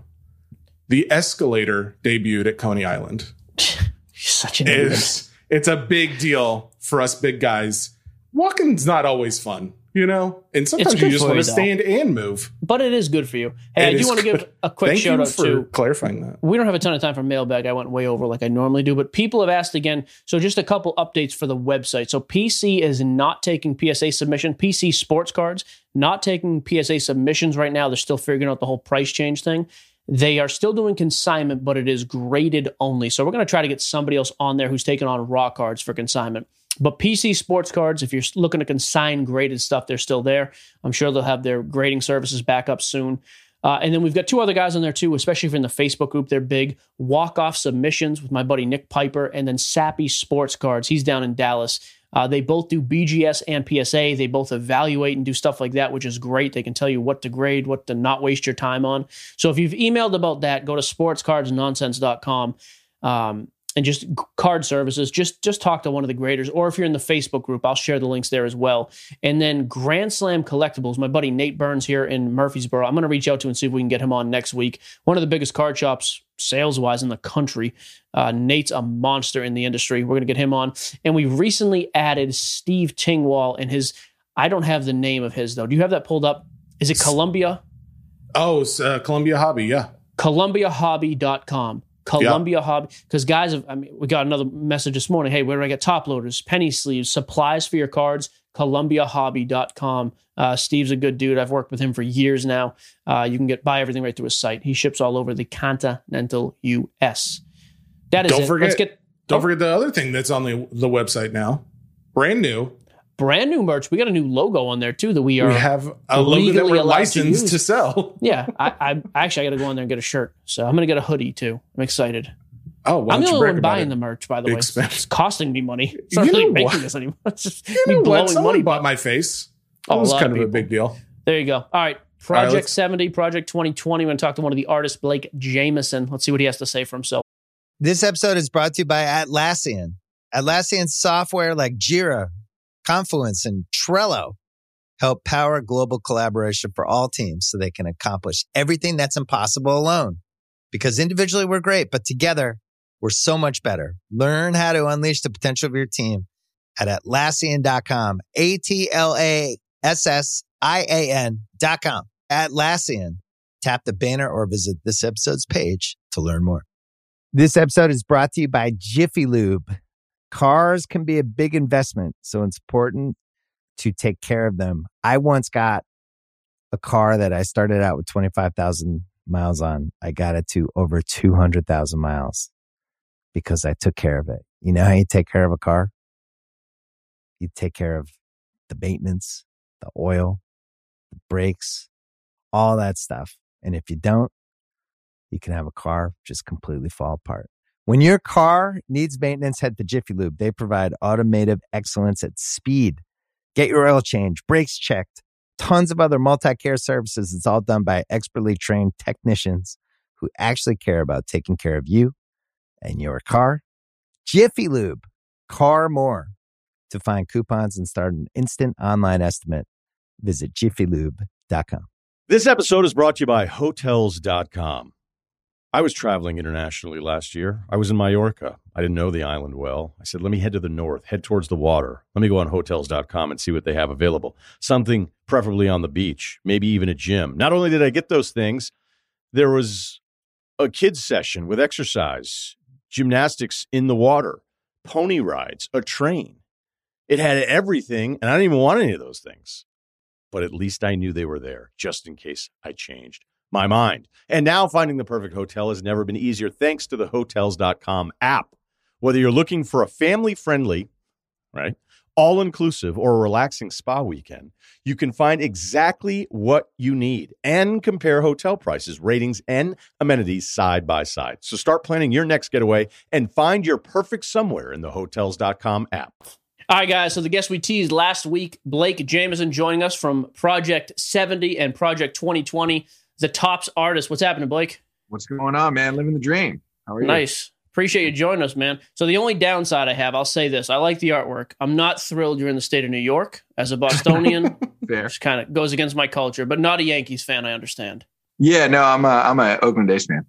The Escalator debuted at Coney Island. You're such an idiot. It's, it's a big deal for us big guys. Walking's not always fun, you know? And sometimes It's you good just for want you, to though. stand and move. But it is good for you. Hey, It I do is want to give good. a quick Thank shout you out for to. clarifying that. We don't have a ton of time for mailbag. I went way over like I normally do, but people have asked again. So just a couple updates for the website. So P C is not taking P S A submission. P C Sports Cards not taking P S A submissions right now. They're still figuring out the whole price change thing. They are still doing consignment, but it is graded only. So we're going to try to get somebody else on there who's taking on raw cards for consignment. But P C Sports Cards, if you're looking to consign graded stuff, they're still there. I'm sure they'll have their grading services back up soon. Uh, and then we've got two other guys on there too, especially if you're in the Facebook group. They're big. Walk-off submissions with my buddy Nick Piper, and then Sappy Sports Cards. He's down in Dallas. Uh, they both do B G S and P S A. They both evaluate and do stuff like that, which is great. They can tell you what to grade, what to not waste your time on. So if you've emailed about that, go to sports cards nonsense dot com. Um, and just card services, just just talk to one of the graders. Or if you're in the Facebook group, I'll share the links there as well. And then Grand Slam Collectibles, my buddy Nate Burns here in Murfreesboro, I'm going to reach out to and see if we can get him on next week. One of the biggest card shops sales-wise in the country. Uh, Nate's a monster in the industry. We're going to get him on. And we recently added Steve Tingwall and his, I don't have the name of his though. Do you have that pulled up? Is it Columbia? Oh, it's, uh, Columbia Hobby, yeah. Columbia Hobby dot com. Columbia yeah. Hobby, because guys, have, I mean, we got another message this morning. Hey, where do I get top loaders, penny sleeves, supplies for your cards? Columbia Hobby dot com. Uh, Steve's a good dude. I've worked with him for years now. Uh, you can get buy everything right through his site. He ships all over the continental U S. That is don't it. Forget, Let's get. Don't oh, forget the other thing that's on the the website now, brand new. Brand new merch. We got a new logo on there too that we are. We have a logo that we're licensed to, to sell. Yeah, I, I actually I got to go on there and get a shirt. So I'm going to get a hoodie too. I'm excited. Oh, why I'm the don't you only brag one about buying it? the merch, by the way. Expensive. It's costing me money. It's not You really know making what? this anymore. It's just You me know blowing what? Someone money. bought my face. Oh, That a was lot kind of of a people. big deal. There you go. All right. All right, Project let's- seventy, Project twenty twenty. We're going to talk to one of the artists, Blake Jameson. Let's see what he has to say for himself. This episode is brought to you by Atlassian. Atlassian software like Jira, Confluence, and Trello help power global collaboration for all teams so they can accomplish everything that's impossible alone. Because individually we're great, but together we're so much better. Learn how to unleash the potential of your team at Atlassian dot com. A T L A S S I A N dot com. Atlassian. Tap the banner or visit this episode's page to learn more. This episode is brought to you by Jiffy Lube. Cars can be a big investment, so it's important to take care of them. I once got a car that I started out with twenty-five thousand miles on. I got it to over two hundred thousand miles because I took care of it. You know how you take care of a car? You take care of the maintenance, the oil, the brakes, all that stuff. And if you don't, you can have a car just completely fall apart. When your car needs maintenance, head to Jiffy Lube. They provide automotive excellence at speed. Get your oil change, brakes checked, tons of other multi-care services. It's all done by expertly trained technicians who actually care about taking care of you and your car. Jiffy Lube, car more. To find coupons and start an instant online estimate, visit jiffy lube dot com. This episode is brought to you by Hotels dot com. I was traveling internationally last year. I was in Mallorca. I didn't know the island well. I said, let me head to the north, head towards the water. Let me go on Hotels dot com and see what they have available. Something preferably on the beach, maybe even a gym. Not only did I get those things, there was a kids session with exercise, gymnastics in the water, pony rides, a train. It had everything, and I didn't even want any of those things. But at least I knew they were there, just in case I changed my mind. And now finding the perfect hotel has never been easier thanks to the Hotels dot com app. Whether you're looking for a family-friendly, right, all-inclusive or a relaxing spa weekend, you can find exactly what you need and compare hotel prices, ratings, and amenities side by side. So start planning your next getaway and find your perfect somewhere in the Hotels dot com app. All right, guys, so the guest we teased last week, Blake Jamieson, joining us from Project seventy and Project twenty twenty, the Tops artist. What's happening, Blake? What's going on, man? Living the dream. How are you? Nice. Appreciate you joining us, man. So the only downside I have, I'll say this. I like the artwork. I'm not thrilled you're in the state of New York. As a Bostonian, Fair. Which kind of goes against my culture, but not a Yankees fan, I understand. Yeah, no, I'm a, I'm a Oakland A's fan.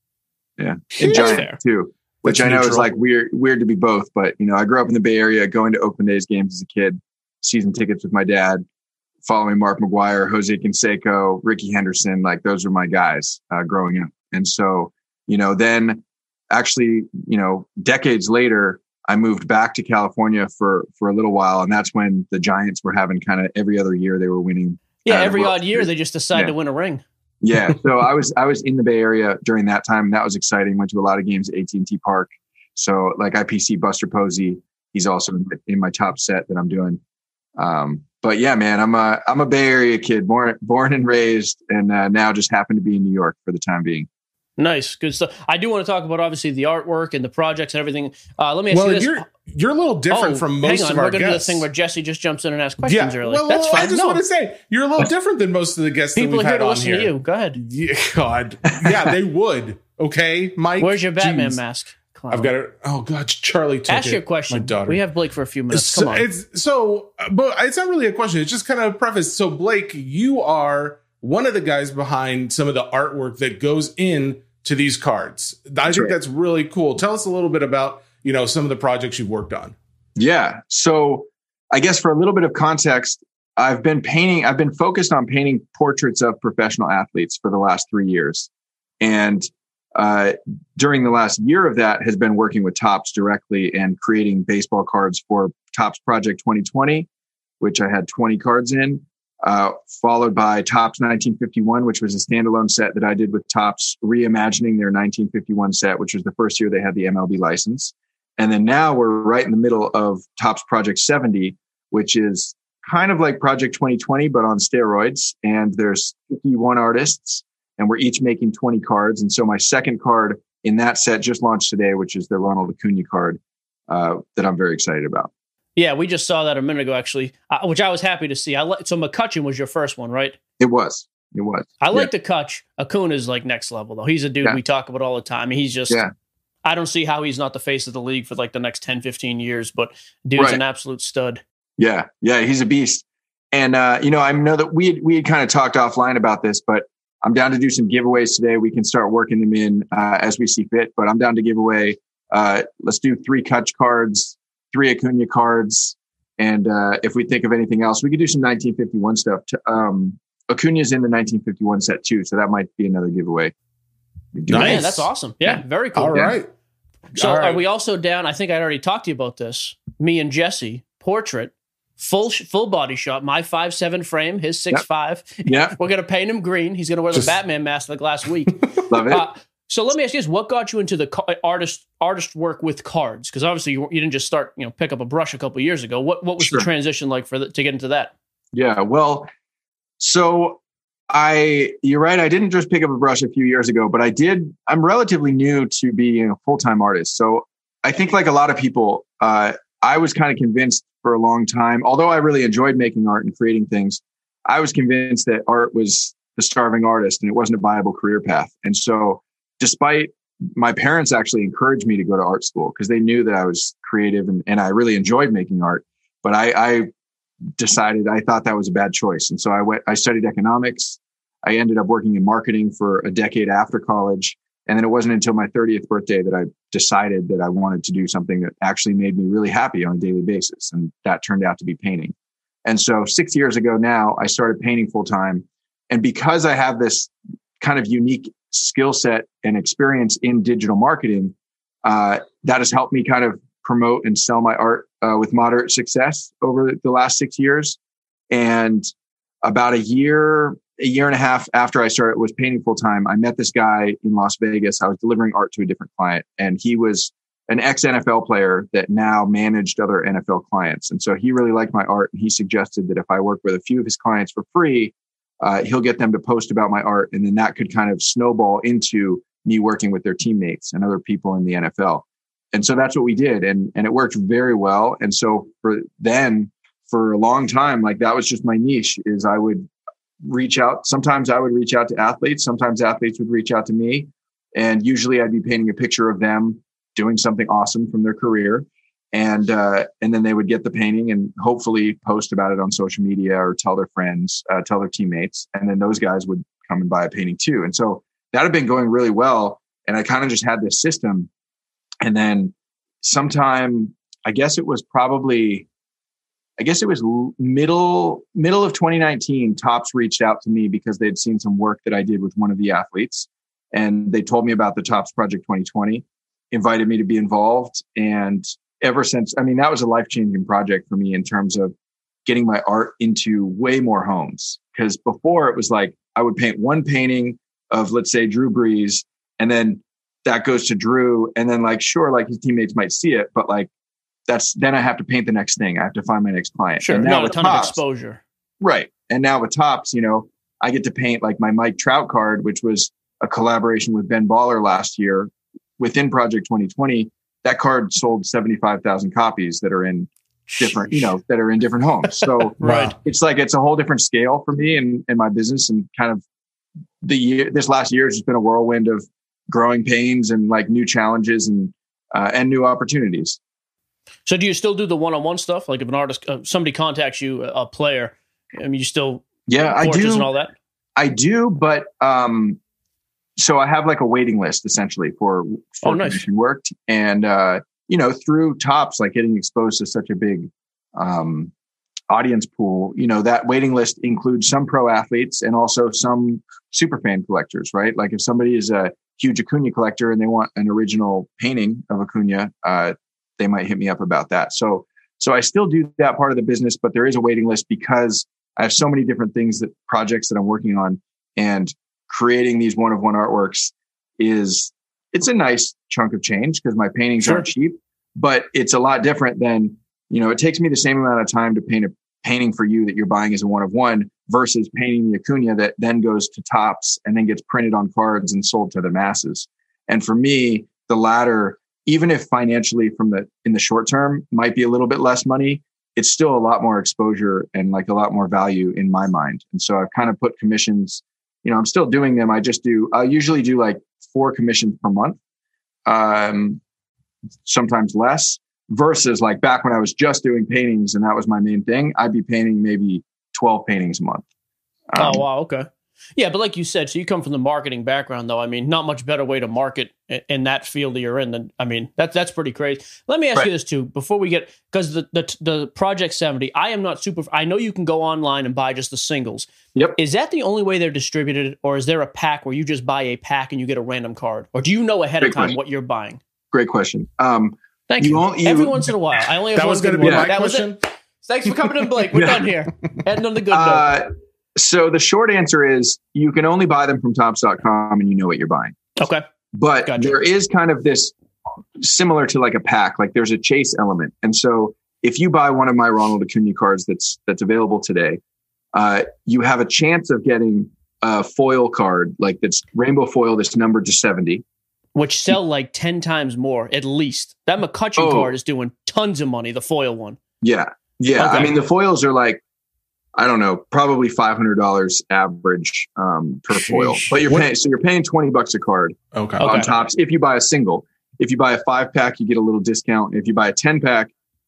Yeah. And Giant, fair. too. Which That's I know neutral. is like weird, weird to be both, but you know, I grew up in the Bay Area, going to Oakland A's games as a kid, season tickets with my dad, following Mark McGwire, Jose Canseco, Ricky Henderson. Like those were my guys uh, growing up. And so, you know, then actually, you know, decades later, I moved back to California for, for a little while. And that's when the Giants were having kind of every other year they were winning. Yeah, uh, every World odd year Series. they just decide Yeah. to win a ring. Yeah. So I was, I was in the Bay Area during that time, and that was exciting. Went to a lot of games at A T and T Park. So like I P C Buster Posey, he's also in my, in my top set that I'm doing. Um, but yeah, man, I'm a, I'm a Bay Area kid, born, born and raised, and uh, now just happen to be in New York for the time being. Nice. Good stuff. I do want to talk about, obviously, the artwork and the projects and everything. Uh, let me ask Well, you this. you're you're a little different Oh, from most hang on. of our We're going to do the guests. thing where Jesse just jumps in and asks questions yeah, early. well, That's well, fine. I just No. want to say you're a little different than most of the guests People that we've are here had to on listen here. to you. Go ahead. Yeah, God, yeah, they would. Okay, Mike. Where's your Batman Jeez. mask? Clown. I've got it. Oh God, Charlie took Ask it. your question. My daughter. We have Blake for a few minutes. So, Come on. it's, so, but it's not really a question. It's just kind of a preface. So, Blake, you are one of the guys behind some of the artwork that goes in to these cards. I That's think right. that's really cool. Tell us a little bit about, you know, some of the projects you've worked on. Yeah. So I guess for a little bit of context, I've been painting, I've been focused on painting portraits of professional athletes for the last three years. And uh, during the last year of that has been working with Topps directly and creating baseball cards for Topps Project twenty twenty, which I had twenty cards in, uh, followed by Topps nineteen fifty-one, which was a standalone set that I did with Topps, reimagining their nineteen fifty-one set, which was the first year they had the M L B license. And then now we're right in the middle of Topps Project seventy, which is kind of like Project twenty twenty, but on steroids. And there's fifty-one artists, and we're each making twenty cards. And so my second card in that set just launched today, which is the Ronald Acuna card uh, that I'm very excited about. Yeah, we just saw that a minute ago, actually, uh, which I was happy to see. I li- So McCutcheon was your first one, right? It was. It was. I like Yeah. the Kutch. Acuna is like next level, though. He's a dude Yeah. we talk about all the time. He's just, Yeah. I don't see how he's not the face of the league for like the next ten, fifteen years, but dude's Right. an absolute stud. Yeah. Yeah. He's a beast. And, uh, you know, I know that we had, we had kind of talked offline about this, but I'm down to do some giveaways today. We can start working them in uh, as we see fit, but I'm down to give away. Uh, let's do three Kutch cards, three Acuna cards. And uh, if we think of anything else, we could do some nineteen fifty-one stuff. To, um, Acuna's in the nineteen fifty-one set too, so that might be another giveaway. We do Nice. Man, that's awesome. Yeah, Yeah. very cool. All right. So All right. are we also down? I think I already talked to you about this. Me and Jesse, portrait, full sh- full body shot, my five seven frame, his six Yep. five. Yeah, We're gonna paint him green. He's gonna wear Just- the Batman mask like last week. love it. uh, so let me ask you this: what got you into the ca- artist artist work with cards? Because obviously you, you didn't just start, you know, pick up a brush a couple of years ago. What what was Sure. the transition like for the, to get into that? Yeah, well, so I, you're right. I didn't just pick up a brush a few years ago, but I did. I'm relatively new to being a full-time artist. So I think like a lot of people, uh, I was kind of convinced for a long time, although I really enjoyed making art and creating things, I was convinced that art was the starving artist and it wasn't a viable career path. And so despite my parents actually encouraged me to go to art school because they knew that I was creative and, and I really enjoyed making art. but I, I decided I thought that was a bad choice. And so I went, I studied economics. I ended up working in marketing for a decade after college. And then it wasn't until my thirtieth birthday that I decided that I wanted to do something that actually made me really happy on a daily basis. And that turned out to be painting. And so six years ago now, I started painting full time. And because I have this kind of unique skill set and experience in digital marketing, uh, that has helped me kind of promote and sell my art uh, with moderate success over the last six years. And about a year, a year and a half after I started was painting full time, I met this guy in Las Vegas. I was delivering art to a different client, and he was an ex-N F L player that now managed other N F L clients. And so he really liked my art, and he suggested that if I worked with a few of his clients for free, uh, he'll get them to post about my art, and then that could kind of snowball into me working with their teammates and other people in the N F L. And so that's what we did, and and it worked very well. And so for then, for a long time, like that was just my niche. Is I would reach out. Sometimes I would reach out to athletes. Sometimes athletes would reach out to me, and usually I'd be painting a picture of them doing something awesome from their career, and uh, and then they would get the painting and hopefully post about it on social media or tell their friends, uh, tell their teammates, and then those guys would come and buy a painting too. And so that had been going really well, and I kind of just had this system. And then sometime, I guess it was probably. I guess it was middle middle of twenty nineteen, Topps reached out to me because they'd seen some work that I did with one of the athletes. And they told me about the Topps Project twenty twenty, invited me to be involved. And ever since, I mean, that was a life-changing project for me in terms of getting my art into way more homes. Because before it was like, I would paint one painting of, let's say, Drew Brees, and then that goes to Drew. And then like, sure, like his teammates might see it, but like, That's then I have to paint the next thing. I have to find my next client. Sure, and now now a ton Topps, of exposure. Right. And now with Topps, you know, I get to paint like my Mike Trout card, which was a collaboration with Ben Baller last year within Project twenty twenty. That card sold seventy-five thousand copies that are in different, you know, that are in different homes. So right. It's like, it's a whole different scale for me and, and my business, and kind of the year, this last year has just been a whirlwind of growing pains and like new challenges and, uh, and new opportunities. So do you still do the one-on-one stuff? Like if an artist, uh, somebody contacts you, a player, I mean, you still yeah, I do and all that. I do, but um, so I have like a waiting list essentially for for oh, nice. commission work, and uh, you know, through Topps, like getting exposed to such a big um, audience pool. You know, that waiting list includes some pro athletes and also some super fan collectors, right? Like if somebody is a huge Acuna collector and they want an original painting of Acuna, uh, they might hit me up about that. So, so I still do that part of the business, but there is a waiting list because I have so many different things that projects that I'm working on, and creating these one of one artworks is, it's a nice chunk of change because my paintings sure. aren't cheap, but it's a lot different than, you know, it takes me the same amount of time to paint a painting for you that you're buying as a one of one versus painting the Acuna that then goes to Topps and then gets printed on cards and sold to the masses. And for me, the latter, even if financially from the, in the short term might be a little bit less money, it's still a lot more exposure and like a lot more value in my mind. And so I've kind of put commissions, you know, I'm still doing them. I just do, I usually do like four commissions per month. Um, sometimes less, versus like back when I was just doing paintings and that was my main thing, I'd be painting maybe twelve paintings a month. Um, oh, wow. Okay. Yeah, but like you said, so you come from the marketing background, though. I mean, not much better way to market in, in that field that you're in. Than I mean, that's that's pretty crazy. Let me ask right. you this too, before we get, because the, the the Project seventy, I am not super. I know you can go online and buy just the singles. Yep. Is that the only way they're distributed, or is there a pack where you just buy a pack and you get a random card, or do you know ahead Great of time question. what you're buying? Great question. Um, Thank you. you. Won't, you Every once in a while, I only have that one was going to good be one. my That question. Was it. Thanks for coming in, Blake. We're Yeah. done here. Heading on the good note. Uh, so the short answer is you can only buy them from Topps dot com and you know what you're buying. Okay. But Gotcha. there is kind of this similar to like a pack, like there's a chase element. And so if you buy one of my Ronald Acuna cards that's that's available today, uh, you have a chance of getting a foil card, like that's rainbow foil that's numbered to seventy. Which sell like ten times more, at least. That McCutcheon Oh. card is doing tons of money, the foil one. Yeah. Yeah. Okay. I mean, the foils are like, I don't know, probably five hundred dollars average um, per foil. Sheesh. But you're What- paying, so you're paying twenty bucks a card Okay. Okay. on Topps if you buy a single. If you buy a five pack, you get a little discount. If you buy a ten pack,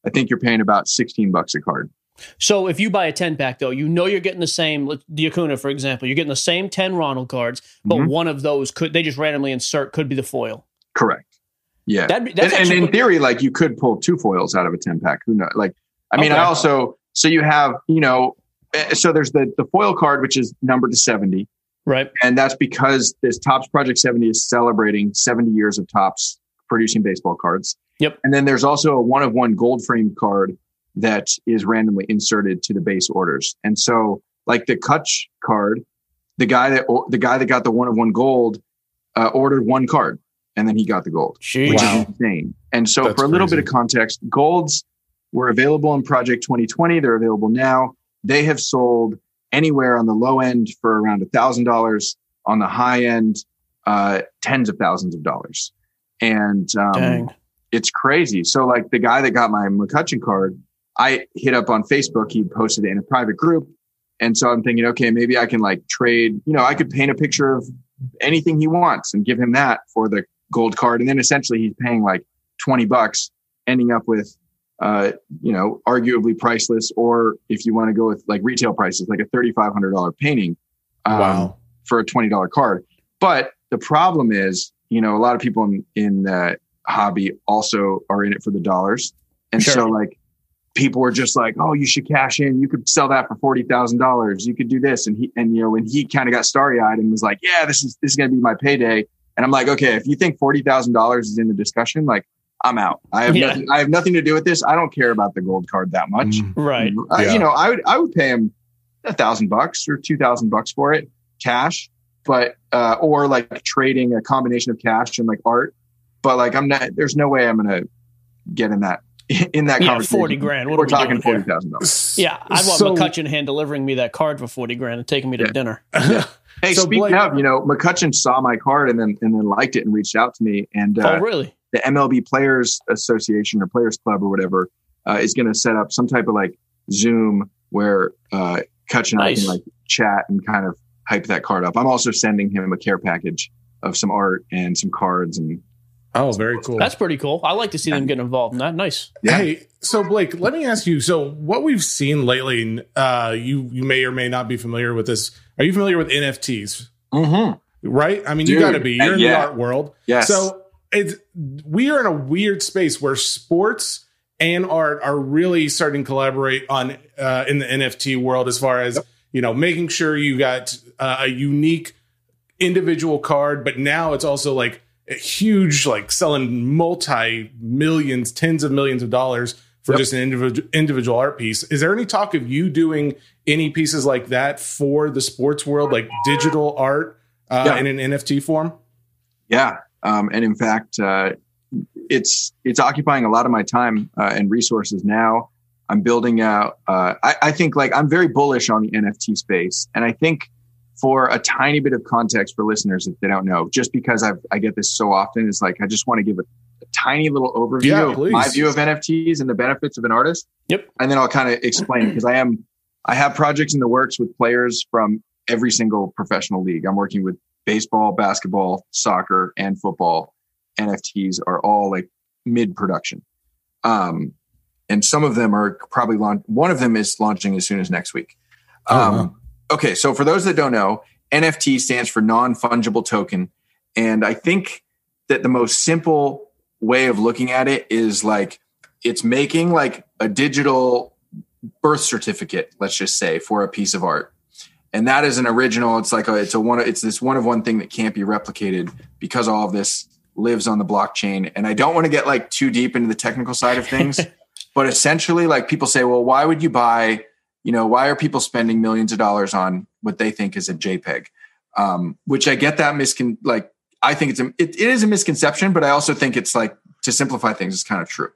I think you're paying about sixteen bucks a card. So if you buy a ten pack, though, you know you're getting the same, the Acuna, for example, you're getting the same ten Ronald cards, but mm-hmm. one of those could, they just randomly insert, could be the foil. Correct. Yeah. That'd, that's and, and in theory, like you could pull two foils out of a ten pack. Who knows? Like, I mean, okay. I also, so you have, you know, so there's the, the foil card, which is numbered to seventy. Right. And that's because this Topps Project seventy is celebrating seventy years of Topps producing baseball cards. Yep. And then there's also a one of one gold framed card that is randomly inserted to the base orders. And so like the Kutch card, the guy that, the guy that got the one of one gold uh, ordered one card and then he got the gold, Jeez. which Wow. is insane. And so That's for a little crazy. bit of context, golds were available in Project twenty twenty. They're available now. They have sold anywhere on the low end for around a thousand dollars, on the high end, uh, tens of thousands of dollars. And, um, Dang. it's crazy. So like the guy that got my McCutchen card, I hit up on Facebook. He posted it in a private group. And so I'm thinking, okay, maybe I can like trade, you know, I could paint a picture of anything he wants and give him that for the gold card. And then essentially he's paying like twenty bucks, ending up with, uh, you know, arguably priceless. Or if you want to go with like retail prices, like a thirty-five hundred dollars painting um, Wow. for a twenty dollars card. But the problem is, you know, a lot of people in, in the hobby also are in it for the dollars. And Sure. so like, people were just like, oh, you should cash in. You could sell that for forty thousand dollars. You could do this. And he, and, you know, when he kind of got starry eyed and was like, yeah, this is, this is going to be my payday. And I'm like, okay, if you think forty thousand dollars is in the discussion, like I'm out. I have Yeah. nothing, I have nothing to do with this. I don't care about the gold card that much. Mm. Right. I, Yeah. you know, I would, I would pay him a thousand bucks or two thousand bucks for it cash, but, uh, or like trading a combination of cash and like art. But like, I'm not, there's no way I'm going to get in that. In that Yeah, conversation, forty grand. What we're are we talking doing forty here? thousand dollars. Yeah, I want So- McCutchen hand delivering me that card for forty grand and taking me to Yeah. dinner. Hey, So, speaking Blake- of, you know, McCutchen saw my card and then and then liked it and reached out to me. And uh, Oh, really? the M L B Players Association or Players Club or whatever uh, is going to set up some type of like Zoom where uh, Kutch and Nice. I can like chat and kind of hype that card up. I'm also sending him a care package of some art and some cards and. Oh, very cool. That's pretty cool. I like to see them get involved in that. Nice. Yeah. Hey, so Blake, let me ask you. So, what we've seen lately, uh, you you may or may not be familiar with this. Are you familiar with N F Ts? Mm-hmm. Right? I mean, you Dude, got to be. You're in yeah. the art world. Yes. So, it's we are in a weird space where sports and art are really starting to collaborate on uh, in the N F T world, as far as you know, making sure you got uh, a unique individual card, but now it's also like a huge, like selling multi millions, tens of millions of dollars for Yep. just an individual individual art piece. Is there any talk of you doing any pieces like that for the sports world, like digital art uh, Yeah. in an N F T form? Yeah. Um, and in fact, uh, it's, it's occupying a lot of my time uh, and resources now. I'm building out, uh, I, I think like I'm very bullish on the N F T space. And I think for a tiny bit of context for listeners, if they don't know, just because I've, I get this so often, is like, I just want to give a, a tiny little overview Yeah, of please. my view of N F Ts and the benefits of an artist. Yep. And then I'll kind of explain because I am, I have projects in the works with players from every single professional league. I'm working with baseball, basketball, soccer, and football. N F Ts are all like mid production. Um, and some of them are probably launch. One of them is launching as soon as next week. Oh, Um, wow. Okay. So for those that don't know, N F T stands for non-fungible token. And I think that the most simple way of looking at it is like, it's making like a digital birth certificate, let's just say, for a piece of art. And that is an original. It's like a, it's a one, it's this one of one thing that can't be replicated because all of this lives on the blockchain. And I don't want to get like too deep into the technical side of things, but essentially like people say, well, why would you buy, you know, why are people spending millions of dollars on what they think is a JPEG? Um, which I get that miscon, like, I think it's a, it, it is a misconception, but I also think it's like, to simplify things, is kind of true.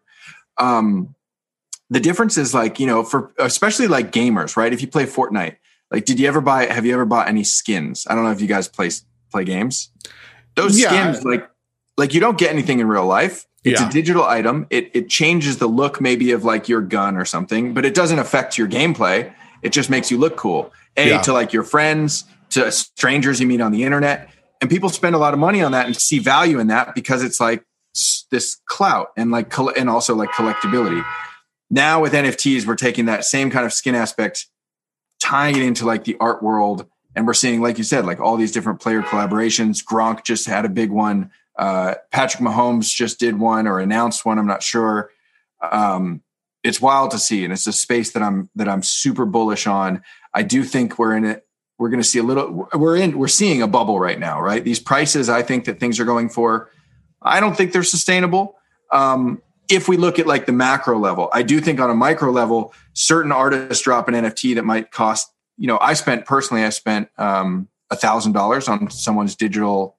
Um, the difference is like, you know, for especially like gamers, right? If you play Fortnite, like, did you ever buy, have you ever bought any skins? I don't know if you guys play, play games. Those Yeah, skins, I- like, like you don't get anything in real life. It's Yeah. a digital item. It it changes the look maybe of like your gun or something, but it doesn't affect your gameplay. It just makes you look cool. A, Yeah. to like your friends, to strangers you meet on the internet. And people spend a lot of money on that and see value in that because it's like s- this clout and like, coll- and also like collectability. now with N F Ts, we're taking that same kind of skin aspect, tying it into like the art world. And we're seeing, like you said, like all these different player collaborations. Gronk just had a big one. Uh, Patrick Mahomes just did one or announced one. I'm not sure. Um, it's wild to see. And it's a space that I'm, that I'm super bullish on. I do think we're in it. We're going to see a little, we're in, we're seeing a bubble right now, right? These prices, I think that things are going for, I don't think they're sustainable. Um, if we look at like the macro level, I do think on a micro level, certain artists drop an N F T that might cost, you know, I spent personally, I spent um, a thousand dollars on someone's digital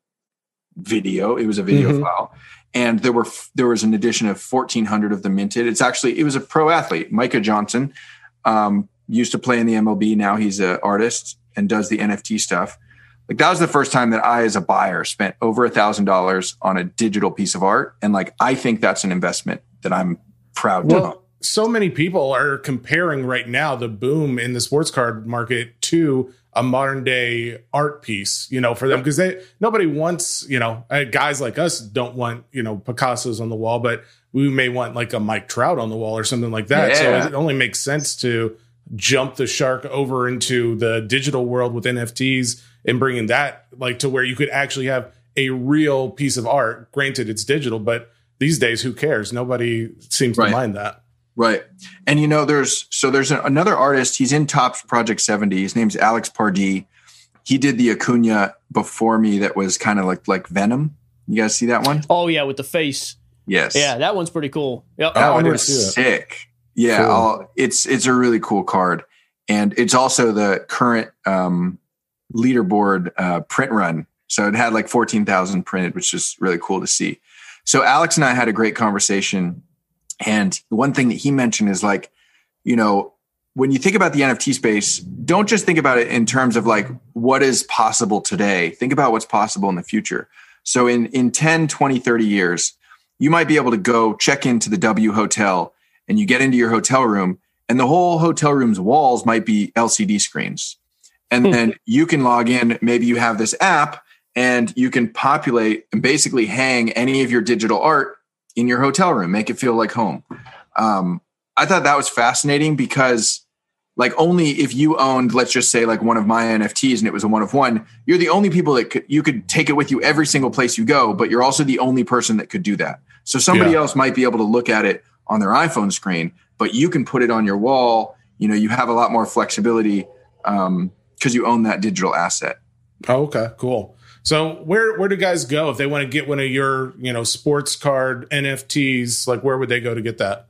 video. It was a video mm-hmm. file. And there were, there was an edition of fourteen hundred of them minted. It's actually, it was a pro athlete, Micah Johnson, um, used to play in the M L B. Now he's an artist and does the N F T stuff. Like that was the first time that I, as a buyer, spent over a thousand dollars on a digital piece of art. And like, I think that's an investment that I'm proud well, to own. So many people are comparing right now the boom in the sports card market to a modern day art piece, you know, for them. Cause they, nobody wants, you know, guys like us don't want, you know, Picasso's on the wall, but we may want like a Mike Trout on the wall or something like that. Yeah. So it only makes sense to jump the shark over into the digital world with N F Ts and bringing that like to where you could actually have a real piece of art. Granted, it's digital, but these days, who cares? Nobody seems right. to mind that. Right. And, you know, there's so there's a, another artist. He's in Topps Project seventy. His name's Alex Pardee. He did the Acuna before me that was kind of like like Venom. You guys see that one? Oh, yeah, with the face. Yes. Yeah, that one's pretty cool. Yep. That one was sick. Yeah, cool. I'll, it's it's a really cool card. And it's also the current um, leaderboard uh, print run. So it had like fourteen thousand printed, which is really cool to see. So Alex and I had a great conversation. And one thing that he mentioned is like, you know, when you think about the N F T space, don't just think about it in terms of like what is possible today. Think about what's possible in the future. So in, in ten, twenty, thirty years, you might be able to go check into the W Hotel and you get into your hotel room and the whole hotel room's walls might be L C D screens. And then you can log in. Maybe you have this app and you can populate and basically hang any of your digital art in your hotel room, make it feel like home. Um, I thought that was fascinating because like only if you owned, let's just say like one of my N F Ts and it was a one of one, you're the only people that could, you could take it with you every single place you go, but you're also the only person that could do that. So somebody yeah. else might be able to look at it on their iPhone screen, but you can put it on your wall. You know, you have a lot more flexibility um, because you own that digital asset. Oh, okay, cool. So where where do guys go if they want to get one of your, you know, sports card N F Ts? Like where would they go to get that?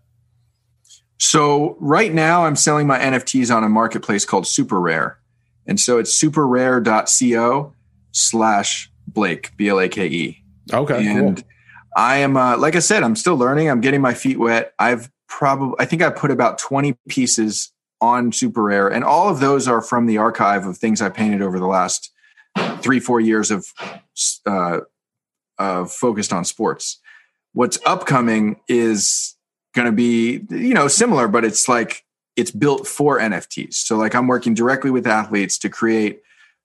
So right now I'm selling my N F Ts on a marketplace called Super Rare. And so it's superrare.co slash Blake, B L A K E. Okay, and cool. I am, uh, like I said, I'm still learning. I'm getting my feet wet. I've probably, I think I put about twenty pieces on Super Rare, and all of those are from the archive of things I painted over the last three, four years of uh, uh, focused on sports. What's upcoming is going to be, you know, similar, but it's like it's built for N F Ts. So like I'm working directly with athletes to create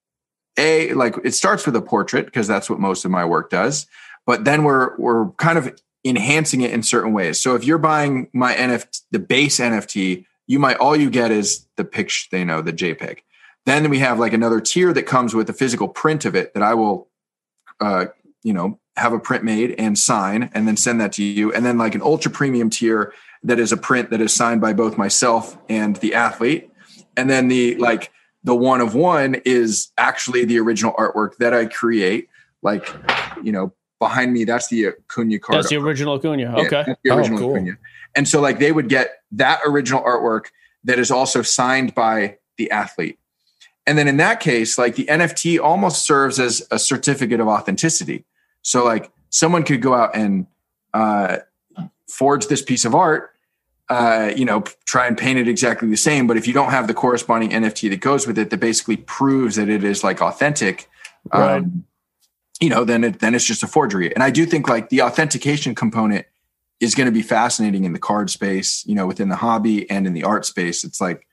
a, like it starts with a portrait because that's what most of my work does. But then we're we're kind of enhancing it in certain ways. So if you're buying my N F T, the base N F T, you might, all you get is the picture, you know, the JPEG. Then we have like another tier that comes with a physical print of it that I will, uh, you know, have a print made and sign and then send that to you. And then like an ultra premium tier that is a print that is signed by both myself and the athlete. And then the, like the one of one is actually the original artwork that I create. Like, you know, behind me, that's the Acuna card. That's the original Acuna. Okay. Yeah, that's the original oh, cool. Acuna. And so like they would get that original artwork that is also signed by the athlete. And then in that case, like the N F T almost serves as a certificate of authenticity. So like someone could go out and uh, forge this piece of art, uh, you know, try and paint it exactly the same. But if you don't have the corresponding N F T that goes with it, that basically proves that it is like authentic, right. um, you know, then it, then it's just a forgery. And I do think like the authentication component is going to be fascinating in the card space, you know, within the hobby and in the art space. It's like,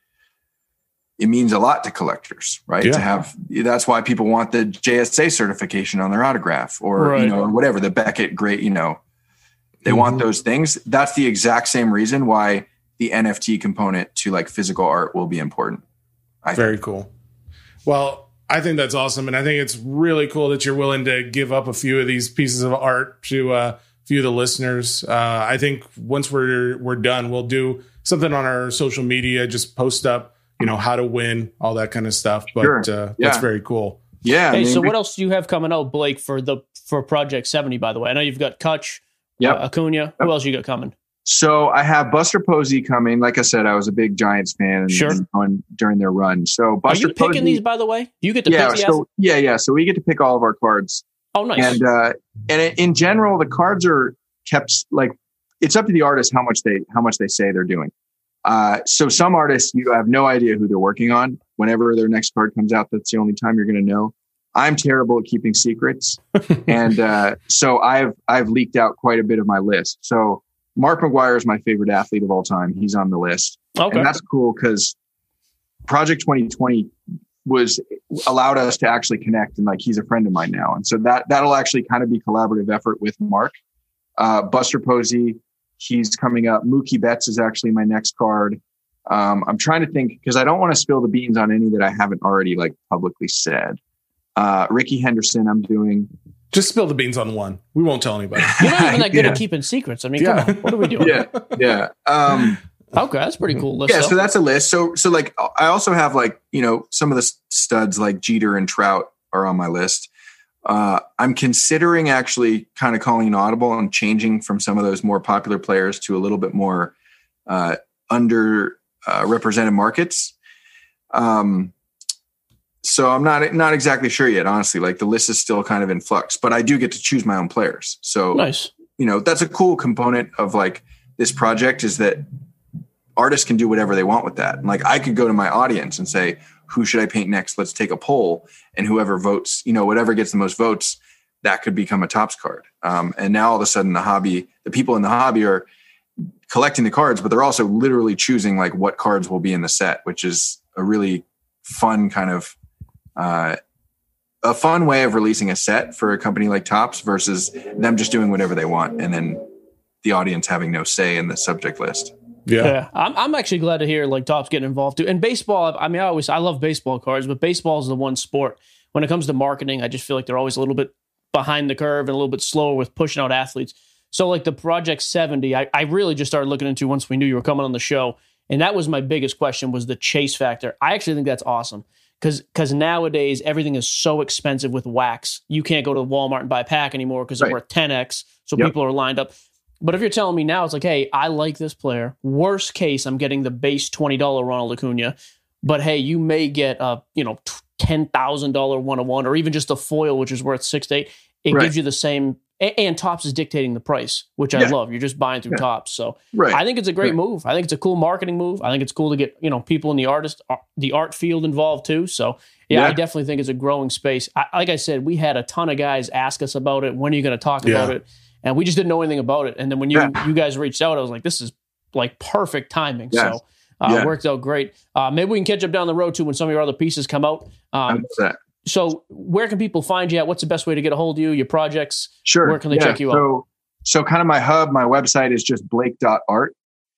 it means a lot to collectors, right? Yeah. To have, that's why people want the J S A certification on their autograph or, right. you know, or whatever, the Beckett great, you know, they mm-hmm. want those things. That's the exact same reason why the N F T component to like physical art will be important. I Very think. cool. Well, I think that's awesome. And I think it's really cool that you're willing to give up a few of these pieces of art to uh, a few of the listeners. Uh, I think once we're we're done, we'll do something on our social media, just post up, you know, how to win, all that kind of stuff. But Sure. uh, Yeah. that's very cool. Yeah. Hey, I mean, so we- what else do you have coming out, Blake, for the for Project seventy? By the way, I know you've got Kutch, Yep. uh, Acuna. Who Yep. else you got coming? So I have Buster Posey coming. Like I said, I was a big Giants fan and, Sure. and on, during their run. So Are Buster you picking Posey, these, by the way? You get to yeah, pick the so yeah, yeah. So we get to pick all of our cards, Oh, nice. and uh, and in general, the cards are kept like it's up to the artist how much they how much they say they're doing. Uh, so some artists you have no idea who they're working on. Whenever their next card comes out, that's the only time you're going to know. I'm terrible at keeping secrets, and uh, so I've I've leaked out quite a bit of my list. So Mark McGwire is my favorite athlete of all time. He's on the list. Okay. And that's cool because Project twenty twenty was allowed us to actually connect, and like he's a friend of mine now. And so that that'll actually kind of be collaborative effort with Mark. Uh, Buster Posey, he's coming up. Mookie Betts is actually my next card. Um, I'm trying to think because I don't want to spill the beans on any that I haven't already like publicly said. Uh, Ricky Henderson, I'm doing. Just spill the beans on one. We won't tell anybody. You're not even that good Yeah. at keeping secrets. I mean, Yeah. come on. What are we doing? Yeah, yeah. Um, Okay, that's a pretty cool list. yeah, though. so that's a list. So, so like, I also have like, you know, some of the studs like Jeter and Trout are on my list. Uh, I'm considering actually kind of calling an audible and changing from some of those more popular players to a little bit more uh, under uh, represented markets. Um, so I'm not not exactly sure yet, honestly. Like the list is still kind of in flux, but I do get to choose my own players. So nice. you know, that's a cool component of like this project is that artists can do whatever they want with that. And like I could go to my audience and say, who should I paint next? Let's take a poll, and whoever votes, you know, whatever gets the most votes, that could become a Topps card. Um, and now all of a sudden the hobby, the people in the hobby are collecting the cards, but they're also literally choosing like what cards will be in the set, which is a really fun kind of uh, a fun way of releasing a set for a company like Topps versus them just doing whatever they want and then the audience having no say in the subject list. Yeah. Yeah, I'm I'm actually glad to hear like Topps getting involved too. And baseball, I mean, I always I love baseball cards, but baseball is the one sport when it comes to marketing. I just feel like they're always a little bit behind the curve and a little bit slower with pushing out athletes. So like the Project seventy, I, I really just started looking into once we knew you were coming on the show, and that was my biggest question was the chase factor. I actually think that's awesome because because nowadays everything is so expensive with wax. You can't go to Walmart and buy a pack anymore because Right. they're worth ten x. So Yep. people are lined up. But if you're telling me now, it's like, hey, I like this player. Worst case, I'm getting the base twenty dollars Ronald Acuna. But hey, you may get a you know ten thousand dollars one oh one or even just a foil, which is worth six to eight. It Right. gives you the same. And, and Topps is dictating the price, which I Yeah. love. You're just buying through Yeah. Topps. So Right. I think it's a great Right. move. I think it's a cool marketing move. I think it's cool to get you know people in the artist, the art field involved too. So yeah, Yeah. I definitely think it's a growing space. I, like I said, we had a ton of guys ask us about it. When are you going to talk Yeah. about it? And we just didn't know anything about it. And then when you Yeah. you guys reached out, I was like, this is like perfect timing. Yes. So uh, Yeah. it worked out great. Uh, maybe we can catch up down the road too when some of your other pieces come out. How Um, about that? so where can people find you at? What's the best way to get a hold of you, your projects? Sure. Where can they Yeah. check you out? so, So kind of my hub, my website is just blake dot art.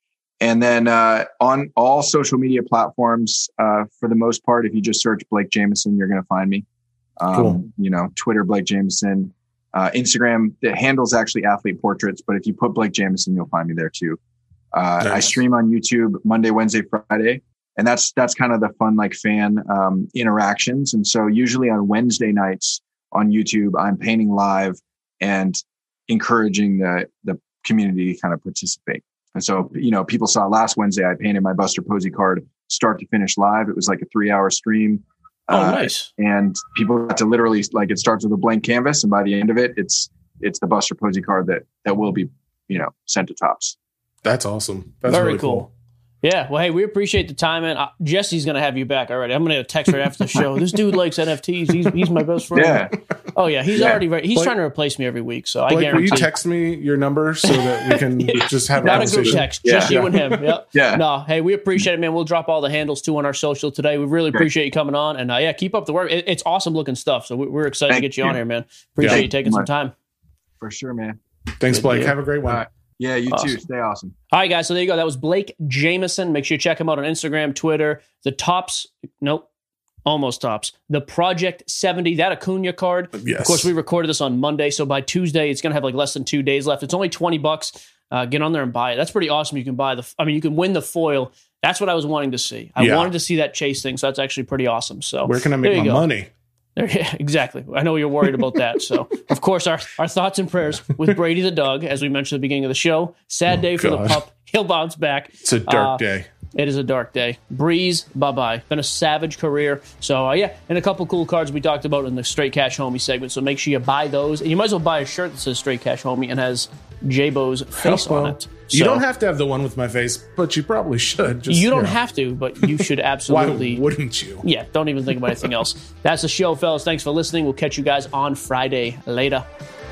And then uh, on all social media platforms, uh, for the most part, if you just search Blake Jameson, you're going to find me. Um, Cool. You know, Twitter, Blake Jameson, uh, Instagram, the handle's actually Athlete Portraits, but if you put Blake Jameson, you'll find me there too. Uh, I Nice. stream on YouTube Monday, Wednesday, Friday. And that's, that's kind of the fun, like fan um, interactions. And so usually on Wednesday nights on YouTube, I'm painting live and encouraging the, the community to kind of participate. And so, you know, people saw last Wednesday, I painted my Buster Posey card start to finish live. It was like a three hour stream. Oh, Uh, nice. And people got to literally, like, it starts with a blank canvas. And by the end of it, it's, it's the Buster Posey card that, that will be, you know, sent to Topps. That's awesome. That's Very really cool. cool. Yeah. Well, hey, we appreciate the time, man. Uh, Jesse's going to have you back already. I'm going to text right after the show. This dude likes N F Ts. He's, he's my best friend. Yeah. Oh, yeah. He's Yeah. already ready. He's Blake- trying to replace me every week. So I Blake, will you guarantee. text me your number so that we can just have a Not a group conversation? text, Yeah. just you and him. Yep. Yeah. No, hey, we appreciate it, man. We'll drop all the handles too on our social today. We really Great. appreciate you coming on, and uh, yeah, keep up the work. It, it's awesome looking stuff. So we, we're excited Thank to get you, you. on here, man. Appreciate Yeah. you taking some Much. time. For sure, man. Thanks, Good Blake. deal. Have a great one. All right. Yeah, you Awesome. too. Stay awesome. All right, guys. So there you go. That was Blake Jameson. Make sure you check him out on Instagram, Twitter. The Tops. Nope. Almost Tops. The Project seventy, that Acuna card. Yes. Of course, we recorded this on Monday. So by Tuesday, it's going to have like less than two days left. It's only twenty bucks. Uh, get on there and buy it. That's pretty awesome. You can buy the, I mean, you can win the foil. That's what I was wanting to see. I Yeah. wanted to see that chase thing. So that's actually pretty awesome. So Where can I there make you my go. money? There, yeah, exactly. I know you're worried about that. So, of course, our, our thoughts and prayers with Brady the dog, as we mentioned at the beginning of the show. Sad Oh, day for God. the pup. He'll bounce back. It's a dark Uh, day. It is a dark day. Breeze, bye-bye. Been a savage career. So, uh, yeah, and a couple cool cards we talked about in the Straight Cash Homie segment. So make sure you buy those. And you might as well buy a shirt that says Straight Cash Homie and has J-Bo's face Well, on it. you So, don't have to have the one with my face, but you probably should. Just, You don't know. have to, but you should Why absolutely. wouldn't you? Yeah, don't even think about anything else. That's the show, fellas. Thanks for listening. We'll catch you guys on Friday. Later.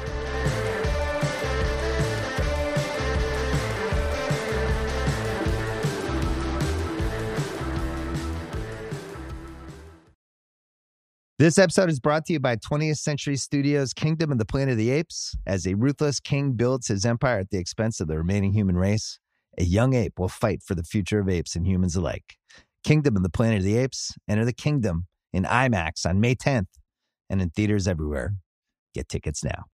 This episode is brought to you by twentieth Century Studios' Kingdom of the Planet of the Apes. As a ruthless king builds his empire at the expense of the remaining human race, a young ape will fight for the future of apes and humans alike. Kingdom of the Planet of the Apes. Enter the kingdom in IMAX on May tenth and in theaters everywhere. Get tickets now.